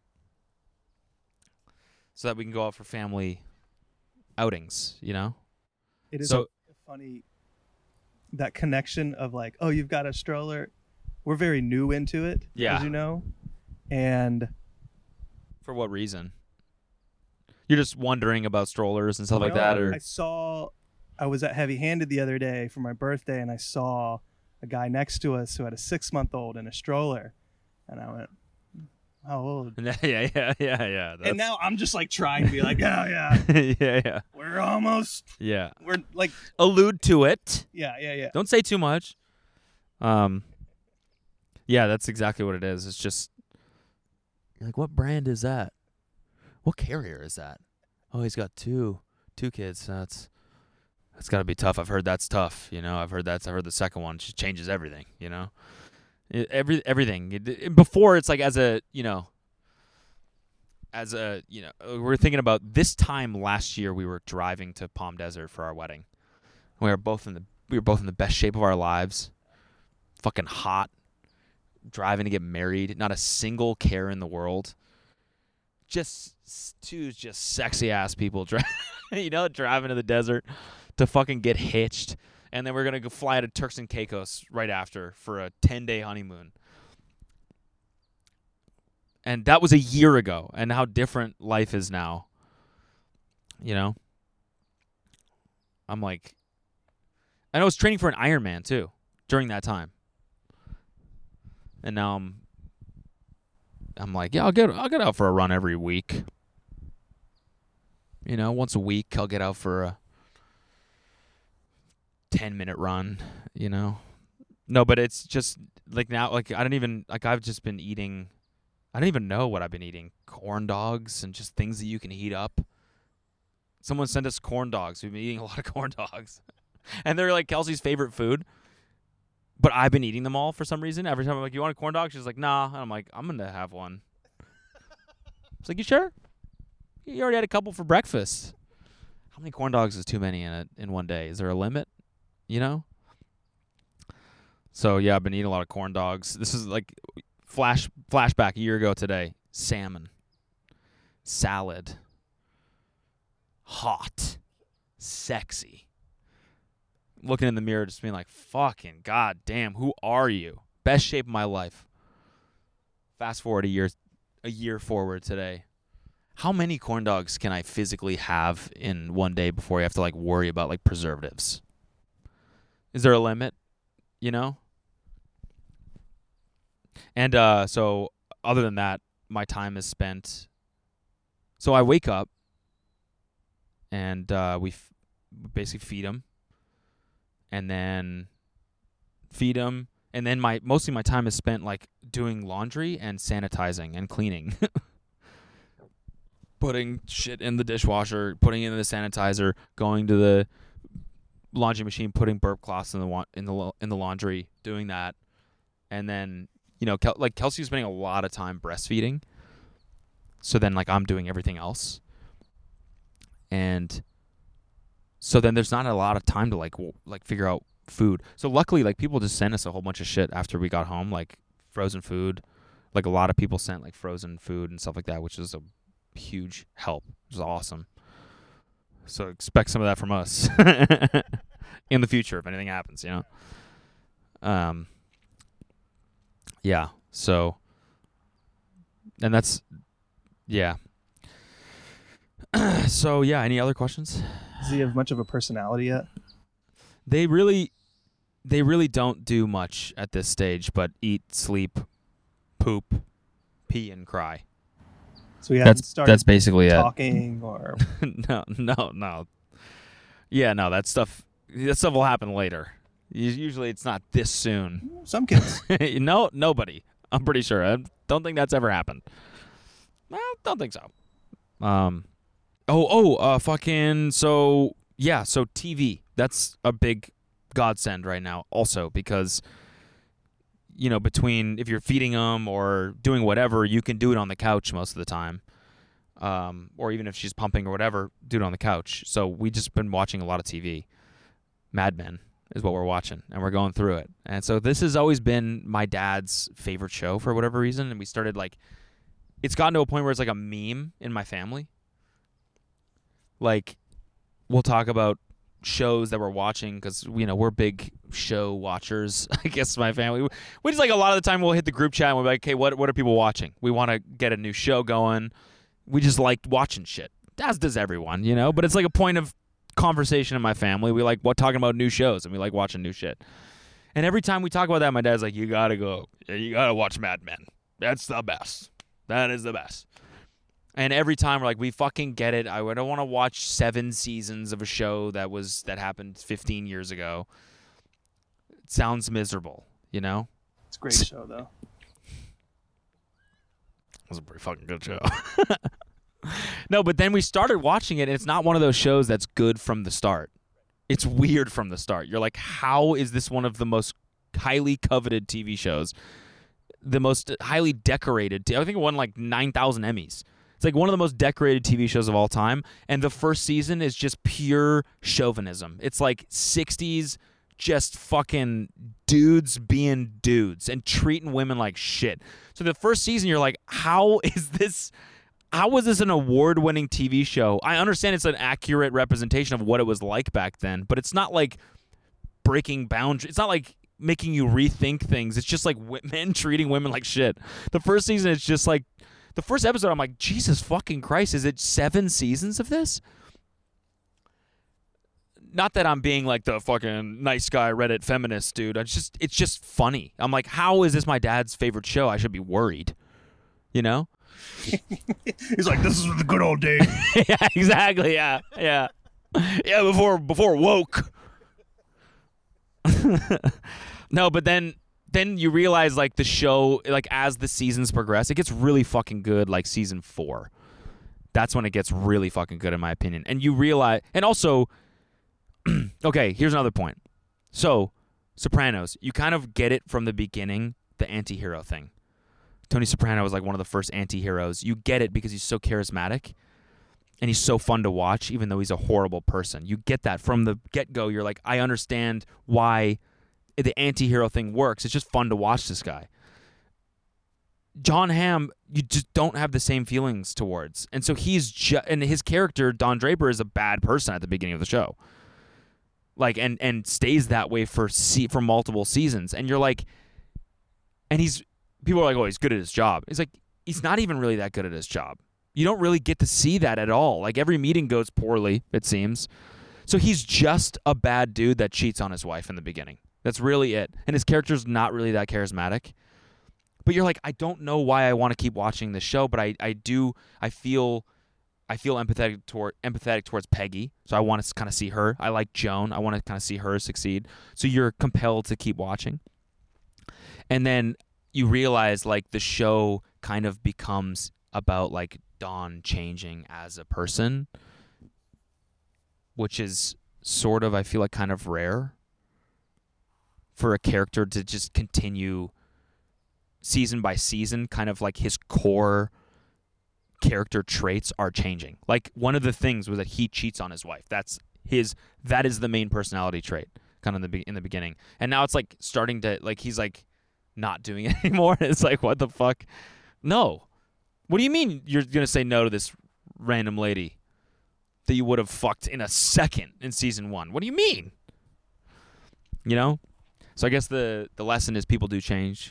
So that we can go out for family outings, you know? It is so, a funny... that connection of like, oh, you've got a stroller. We're very new into it, yeah. as you know. And for what reason? You're just wondering about strollers and stuff like no, that? Or I saw, I was at Heavy Handed the other day for my birthday, and I saw a guy next to us who had a six-month-old in a stroller. And I went, how old? yeah, yeah, yeah, yeah. And now I'm just like trying to be like, oh, yeah. yeah, yeah. We're almost. Yeah. We're like. Allude to it. Yeah, yeah, yeah. Don't say too much. Um, Yeah, that's exactly what it is. It's just you're like, what brand is that? What carrier is that? Oh, he's got two two kids. That's that's got to be tough. I've heard that's tough. You know, I've heard that's. I heard the second one just changes everything. You know, it, every everything it, it, before it's like as a you know. As a, you know, we we're thinking about this time last year, we were driving to Palm Desert for our wedding. We were both in the we were both in the best shape of our lives. Fucking hot. Driving to get married. Not a single care in the world. Just two just sexy ass people, dri- you know, driving to the desert to fucking get hitched, and then we're gonna go fly to Turks and Caicos right after for a ten day honeymoon. And that was a year ago, and how different life is now. You know? I'm like... And I was training for an Ironman, too, during that time. And now I'm... I'm like, yeah, I'll get, I'll get out for a run every week. You know, once a week, I'll get out for a ten-minute run, you know? No, but it's just, like, now, like, I don't even... Like, I've just been eating... I don't even know what I've been eating. Corn dogs and just things that you can heat up. Someone sent us corn dogs. We've been eating a lot of corn dogs. And they're like Kelsey's favorite food. But I've been eating them all for some reason. Every time I'm like, you want a corn dog? She's like, nah. And I'm like, I'm going to have one. It's like, you sure? You already had a couple for breakfast. How many corn dogs is too many in it in one day? Is there a limit? You know? So, yeah, I've been eating a lot of corn dogs. This is like... Flash flashback a year ago today. Salmon. Salad. Hot. Sexy. Looking in the mirror just being like, fucking goddamn, who are you? Best shape of my life. Fast forward a year a year forward today. How many corn dogs can I physically have in one day before you have to like worry about like preservatives? Is there a limit? You know? And uh, so, other than that, my time is spent. So I wake up, and uh, we f- basically feed them, and then feed them, and then my mostly my time is spent like doing laundry and sanitizing and cleaning, putting shit in the dishwasher, putting it in the sanitizer, going to the laundry machine, putting burp cloths in the wa- in the in the laundry, doing that, and then. You know, Kel- like Kelsey's spending a lot of time breastfeeding. So then, like, I'm doing everything else. And so then there's not a lot of time to, like, w- like figure out food. So luckily, like, people just sent us a whole bunch of shit after we got home, like frozen food. Like, a lot of people sent, like, frozen food and stuff like that, which is a huge help. It was awesome. So expect some of that from us in the future if anything happens, you know? Um... Yeah, so, and that's, yeah. So, yeah, any other questions? Does he have much of a personality yet? They really, they really don't do much at this stage but eat, sleep, poop, pee, and cry. So he hasn't That's, started that's basically talking or... no, no, no. Yeah, no, that stuff, that stuff will happen later. Usually it's not this soon. Some kids. no, nobody. I'm pretty sure. I don't think that's ever happened. Well, don't think so. Um, oh, oh, uh, fucking, so, yeah, so T V. That's a big godsend right now also because, you know, between if you're feeding them or doing whatever, you can do it on the couch most of the time. Um, or even if she's pumping or whatever, do it on the couch. So we just been watching a lot of T V. Mad Men is what we're watching, and we're going through it. And so this has always been my dad's favorite show for whatever reason, and we started, like, it's gotten to a point where it's like a meme in my family. Like, we'll talk about shows that we're watching because, you know, we're big show watchers, I guess, my family. We just, like, a lot of the time we'll hit the group chat and we're like, okay, what, what are people watching? We want to get a new show going. We just like watching shit, as does everyone, you know? But it's like a point of conversation in my family. We like what talking about new shows and we like watching new shit. And every time we talk about that, my dad's like, you gotta go. You gotta watch Mad Men. That's the best. That is the best. And every time we're like, we fucking get it. I don't want to watch seven seasons of a show that was that happened fifteen years ago. It sounds miserable, you know? It's a great show, though. It was a pretty fucking good show. No, but then we started watching it, and it's not one of those shows that's good from the start. It's weird from the start. You're like, how is this one of the most highly coveted T V shows? The most highly decorated. I think it won like nine thousand Emmys. It's like one of the most decorated T V shows of all time. And the first season is just pure chauvinism. It's like sixties, just fucking dudes being dudes and treating women like shit. So the first season, you're like, how is this... How was this an award-winning T V show? I understand it's an accurate representation of what it was like back then, but it's not like breaking boundaries. It's not like making you rethink things. It's just like men treating women like shit. The first season, it's just like... The first episode, I'm like, Jesus fucking Christ, is it seven seasons of this? Not that I'm being like the fucking nice guy Reddit feminist dude. It's just, it's just funny. I'm like, how is this my dad's favorite show? I should be worried. You know? He's like, this is the good old days. Yeah, exactly. Yeah, yeah, yeah. Before, before woke. No, but then, then you realize like the show, like as the seasons progress, it gets really fucking good. Like season four, that's when it gets really fucking good, in my opinion. And you realize, and also, okay, here's another point. So, Sopranos, you kind of get it from the beginning, the anti-hero thing. Tony Soprano was like one of the first anti-heroes. You get it because he's so charismatic and he's so fun to watch, even though he's a horrible person. You get that from the get-go. You're like, I understand why the anti-hero thing works. It's just fun to watch this guy. John Hamm, you just don't have the same feelings towards. And so he's just, and his character, Don Draper, is a bad person at the beginning of the show. Like, and, and stays that way for se- for multiple seasons. And you're like, and he's, people are like, oh, he's good at his job. He's like, he's not even really that good at his job. You don't really get to see that at all. Like, every meeting goes poorly, it seems. So he's just a bad dude that cheats on his wife in the beginning. That's really it. And his character's not really that charismatic. But you're like, I don't know why I want to keep watching this show, but I, I do, I feel... I feel empathetic toward empathetic towards Peggy, so I want to kind of see her. I like Joan. I want to kind of see her succeed. So you're compelled to keep watching. And then you realize like the show kind of becomes about like Don changing as a person, which is sort of, I feel like, kind of rare for a character to just continue season by season, kind of like his core character traits are changing. Like, one of the things was that he cheats on his wife. That's his, that is the main personality trait kind of in the, in the beginning. And now it's like starting to, like, he's like not doing it anymore. It's like, what the fuck? No. What do you mean you're going to say no to this random lady that you would have fucked in a second in season one? What do you mean? You know? So I guess the, the lesson is people do change.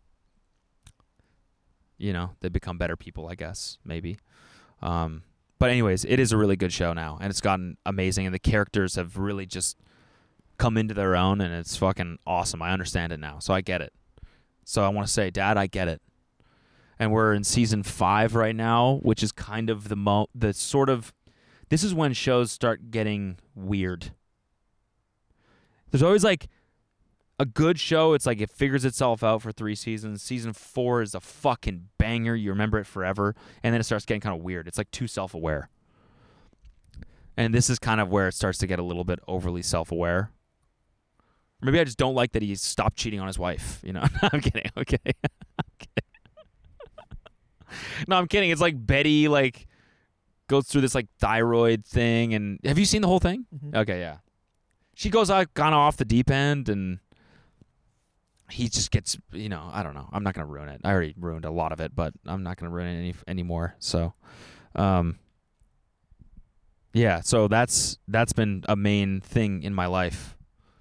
You know, they become better people, I guess, maybe. Um, but anyways, it is a really good show now, and it's gotten amazing, and the characters have really just come into their own, and it's fucking awesome. I understand it now, so I get it. So I want to say, Dad, I get it. And we're in season five right now, which is kind of the mo- the sort of, this is when shows start getting weird. There's always like, a good show, it's like it figures itself out for three seasons. Season four is a fucking banger. You remember it forever. And then it starts getting kind of weird. It's like too self-aware. And this is kind of where it starts to get a little bit overly self-aware. Maybe I just don't like that he stopped cheating on his wife. You know, I'm kidding. Okay. I'm kidding. No, I'm kidding. It's like Betty like goes through this like thyroid thing. And have you seen the whole thing? Mm-hmm. Okay, yeah. She goes out kind of off the deep end, and he just gets, you know, I don't know. I'm not going to ruin it. I already ruined a lot of it, but I'm not going to ruin it any anymore. So, um, yeah, so that's that's been a main thing in my life.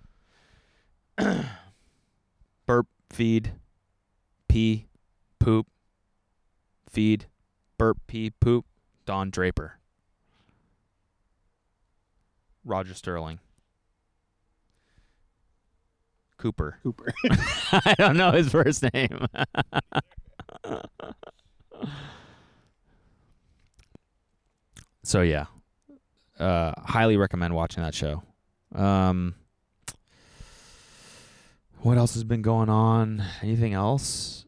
Burp, feed, pee, poop, feed, burp, pee, poop, Don Draper. Roger Sterling. Cooper. Cooper. I don't know his first name. So yeah, uh, highly recommend watching that show. Um, What else has been going on? Anything else?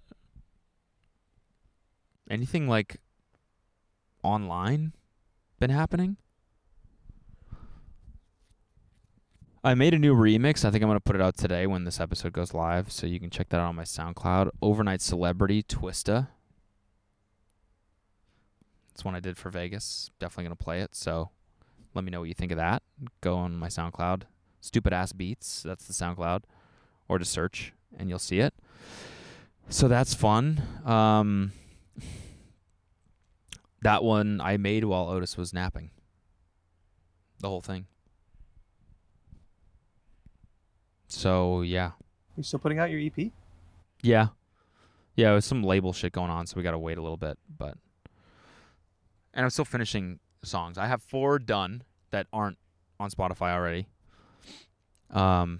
Anything like online been happening? I made a new remix. I think I'm going to put it out today when this episode goes live, so you can check that out on my SoundCloud. Overnight Celebrity, Twista. It's one I did for Vegas. Definitely going to play it, so let me know what you think of that. Go on my SoundCloud. Stupid Ass Beats, that's the SoundCloud. Or just search, and you'll see it. So that's fun. Um, that one I made while Otis was napping. The whole thing. So, yeah. You still putting out your E P? Yeah. Yeah, there's some label shit going on, so we got to wait a little bit. But And I'm still finishing songs. I have four done that aren't on Spotify already. Um,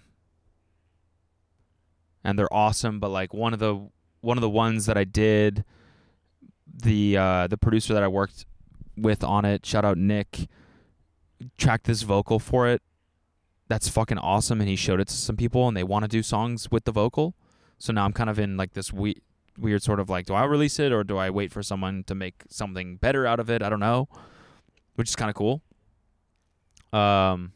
and they're awesome, but like one of the one of the ones that I did, the uh, the producer that I worked with on it, shout out Nick, tracked this vocal for it. That's fucking awesome, and he showed it to some people, and they want to do songs with the vocal. So now I'm kind of in like this we- weird sort of like, do I release it or do I wait for someone to make something better out of it? I don't know, which is kind of cool. Um,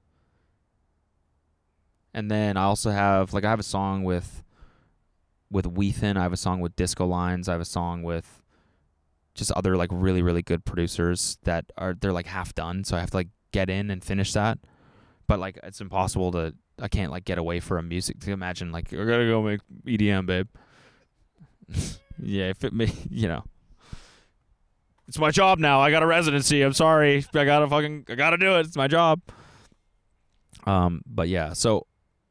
and then I also have like I have a song with with Weathen. I have a song with Disco Lines. I have a song with just other like really really good producers that are they're like half done. So I have to like get in and finish that. But, like, it's impossible to, I can't, like, get away from music. To imagine, like, I gotta go make E D M, babe. Yeah, if it may, you know. It's my job now. I got a residency. I'm sorry. I gotta fucking, I gotta do it. It's my job. Um, but, yeah, so,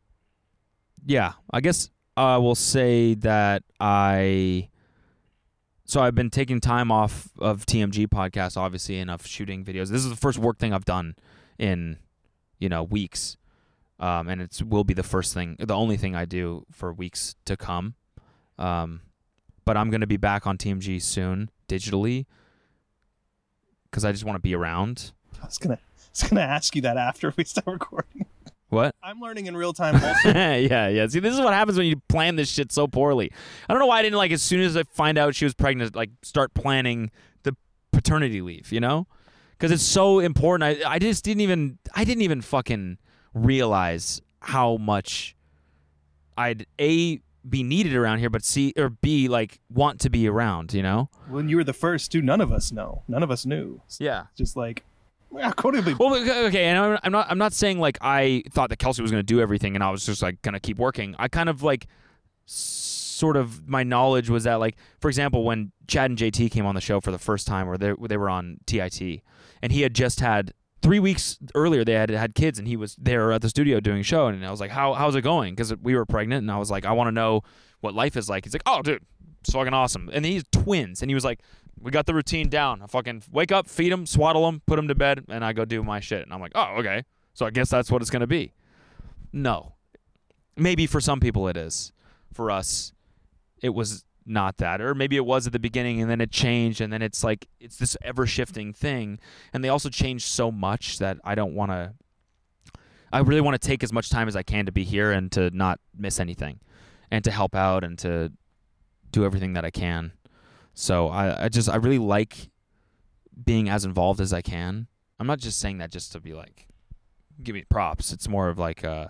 yeah, I guess I will say that I, so I've been taking time off of T M G podcast, obviously, and of shooting videos. This is the first work thing I've done in, you know, weeks, um, and it will be the first thing, the only thing I do for weeks to come. Um, but I'm going to be back on T M G soon, digitally, because I just want to be around. I was gonna, I was gonna ask you that after we start recording. What? I'm learning in real time also. yeah, yeah. See, this is what happens when you plan this shit so poorly. I don't know why I didn't, like, as soon as I find out she was pregnant, like, start planning the paternity leave, you know? Because it's so important. I I just didn't even I didn't even fucking realize how much I'd A be needed around here, but C or B like want to be around. You know. When you were the first, too, none of us know. None of us knew. Yeah. Just like, yeah, totally. Well, okay, and I'm, I'm not I'm not saying like I thought that Kelsey was going to do everything, and I was just like going to keep working. I kind of like sort of my knowledge was that like, for example, when Chad and J T came on the show for the first time, or they they were on T I T. And he had just had three weeks earlier. They had had kids, and he was there at the studio doing a show. And I was like, "How how's it going?" Because we were pregnant, and I was like, "I want to know what life is like." He's like, "Oh, dude, it's fucking awesome." And he's twins, and he was like, "We got the routine down. I fucking wake up, feed them, swaddle them, put them to bed, and I go do my shit." And I'm like, "Oh, okay. So I guess that's what it's gonna be." No, maybe for some people it is. For us, it was not that, or maybe it was at the beginning and then it changed, and then it's like it's this ever-shifting thing, and they also changed so much that I don't want to I really want to take as much time as I can to be here and to not miss anything and to help out and to do everything that I can. So I, I just I really like being as involved as I can. I'm not just saying that just to be like give me props. It's more of like uh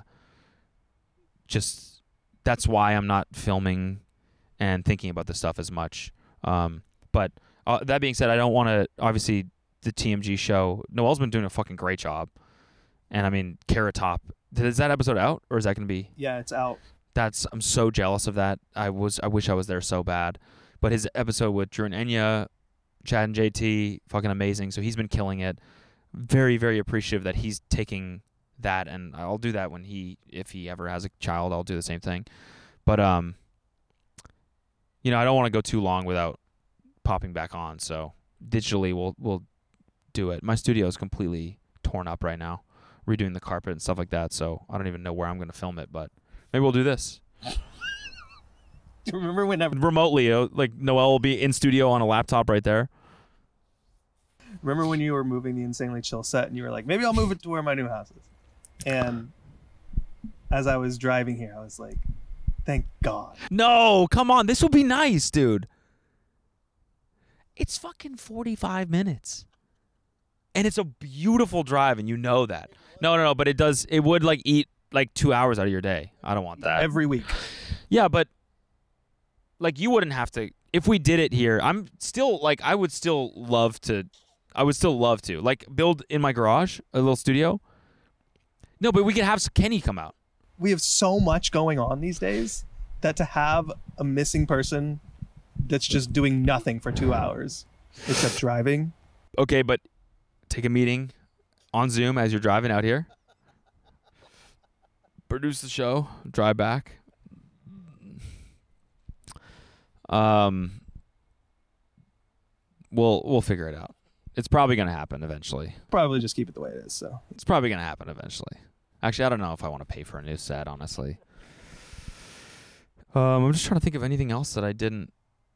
just that's why I'm not filming and thinking about this stuff as much. Um, but uh, that being said, I don't want to, obviously, the T M G show, Noelle's been doing a fucking great job. And I mean, Carrot Top, is that episode out, or is that going to be? Yeah, it's out. That's, I'm so jealous of that. I was, I wish I was there so bad. But his episode with Drew and Enya, Chad and J T, fucking amazing. So he's been killing it. Very, very appreciative that he's taking that, and I'll do that when he, if he ever has a child, I'll do the same thing. But, um, you know, I don't want to go too long without popping back on, so digitally we'll we'll do it. My studio is completely torn up right now, redoing the carpet and stuff like that, so I don't even know where I'm going to film it, but maybe we'll do this. Do you remember whenever... Remotely, uh, like Noelle will be in studio on a laptop right there. Remember when you were moving the Insanely Chill set, and you were like, maybe I'll move it to where my new house is? And as I was driving here, I was like, thank God. No, come on. This will be nice, dude. It's fucking forty-five minutes. And it's a beautiful drive, and you know that. No, no, no, but it does, it would, like, eat, like, two hours out of your day. I don't want that. Every week. Yeah, but, like, you wouldn't have to, if we did it here, I'm still, like, I would still love to, I would still love to, like, build in my garage a little studio. No, but we could have Kenny come out. We have so much going on these days that to have a missing person that's just doing nothing for two hours except driving. Okay, but take a meeting on Zoom as you're driving out here. Produce the show. Drive back. Um, we'll we'll figure it out. It's probably gonna happen eventually. Probably just keep it the way it is. So It's probably gonna happen eventually. Actually, I don't know if I want to pay for a new set, honestly. Um, I'm just trying to think of anything else that I didn't.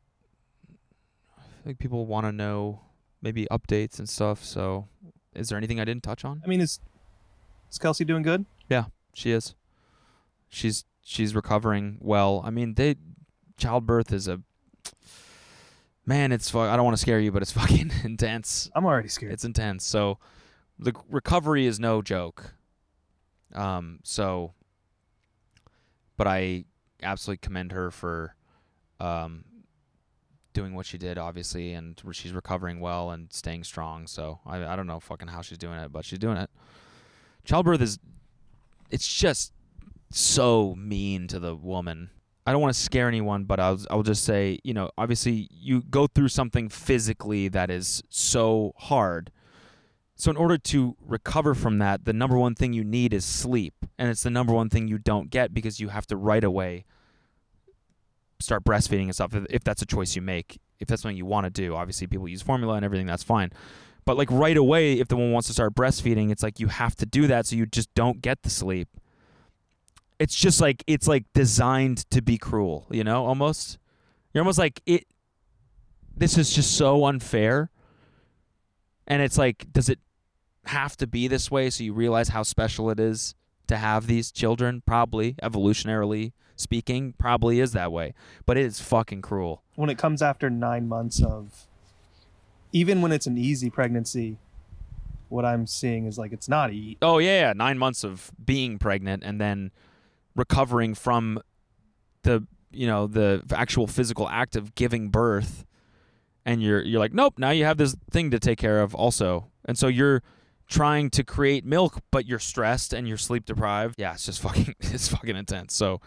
I think people want to know maybe updates and stuff. So, is there anything I didn't touch on? I mean, is is Kelsey doing good? Yeah, she is. She's she's recovering well. I mean, they childbirth is a man. It's fu- I don't want to scare you, but it's fucking intense. I'm already scared. It's intense. So, the recovery is no joke. Um. So, but I absolutely commend her for, um, doing what she did, obviously, and she's recovering well and staying strong. So I I don't know fucking how she's doing it, but she's doing it. Childbirth is, it's just so mean to the woman. I don't want to scare anyone, but I'll I'll just say, you know, obviously you go through something physically that is so hard. So in order to recover from that, the number one thing you need is sleep, and it's the number one thing you don't get because you have to right away start breastfeeding and stuff if, if that's a choice you make. If that's something you want to do, obviously people use formula and everything, that's fine. But like right away, if the woman wants to start breastfeeding, it's like you have to do that so you just don't get the sleep. It's just like, it's like designed to be cruel, you know, almost. You're almost like, it. This is just so unfair. And it's like, does it have to be this way so you realize how special it is to have these children? Probably, evolutionarily speaking, probably is that way. But it is fucking cruel. When it comes after nine months of, even when it's an easy pregnancy, what I'm seeing is like it's not easy. Oh, yeah, yeah. Nine months of being pregnant and then recovering from the, you know, the actual physical act of giving birth. And you're you're like, nope, now you have this thing to take care of also. And so you're trying to create milk, but you're stressed and you're sleep deprived. Yeah, it's just fucking, it's fucking intense. So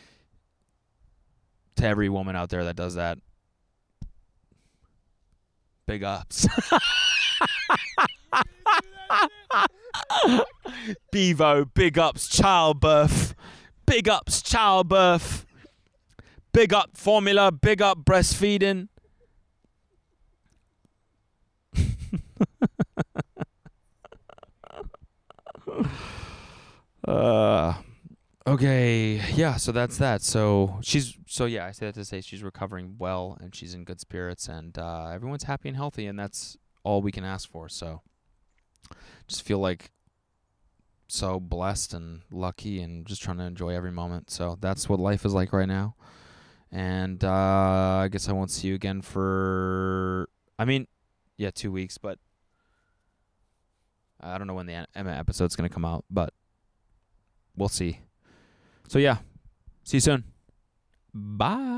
to every woman out there that does that, big ups. Bevo, big ups childbirth. Big ups childbirth. Big up formula, big up breastfeeding. uh okay, yeah, so that's that. So she's so yeah, I say that to say she's recovering well and she's in good spirits and uh everyone's happy and healthy, and that's all we can ask for. So just feel like so blessed and lucky and just trying to enjoy every moment. So that's what life is like right now. And uh I guess I won't see you again for, I mean, yeah, two weeks, but I don't know when the Emma episode's going to come out, but we'll see. So, yeah. See you soon. Bye.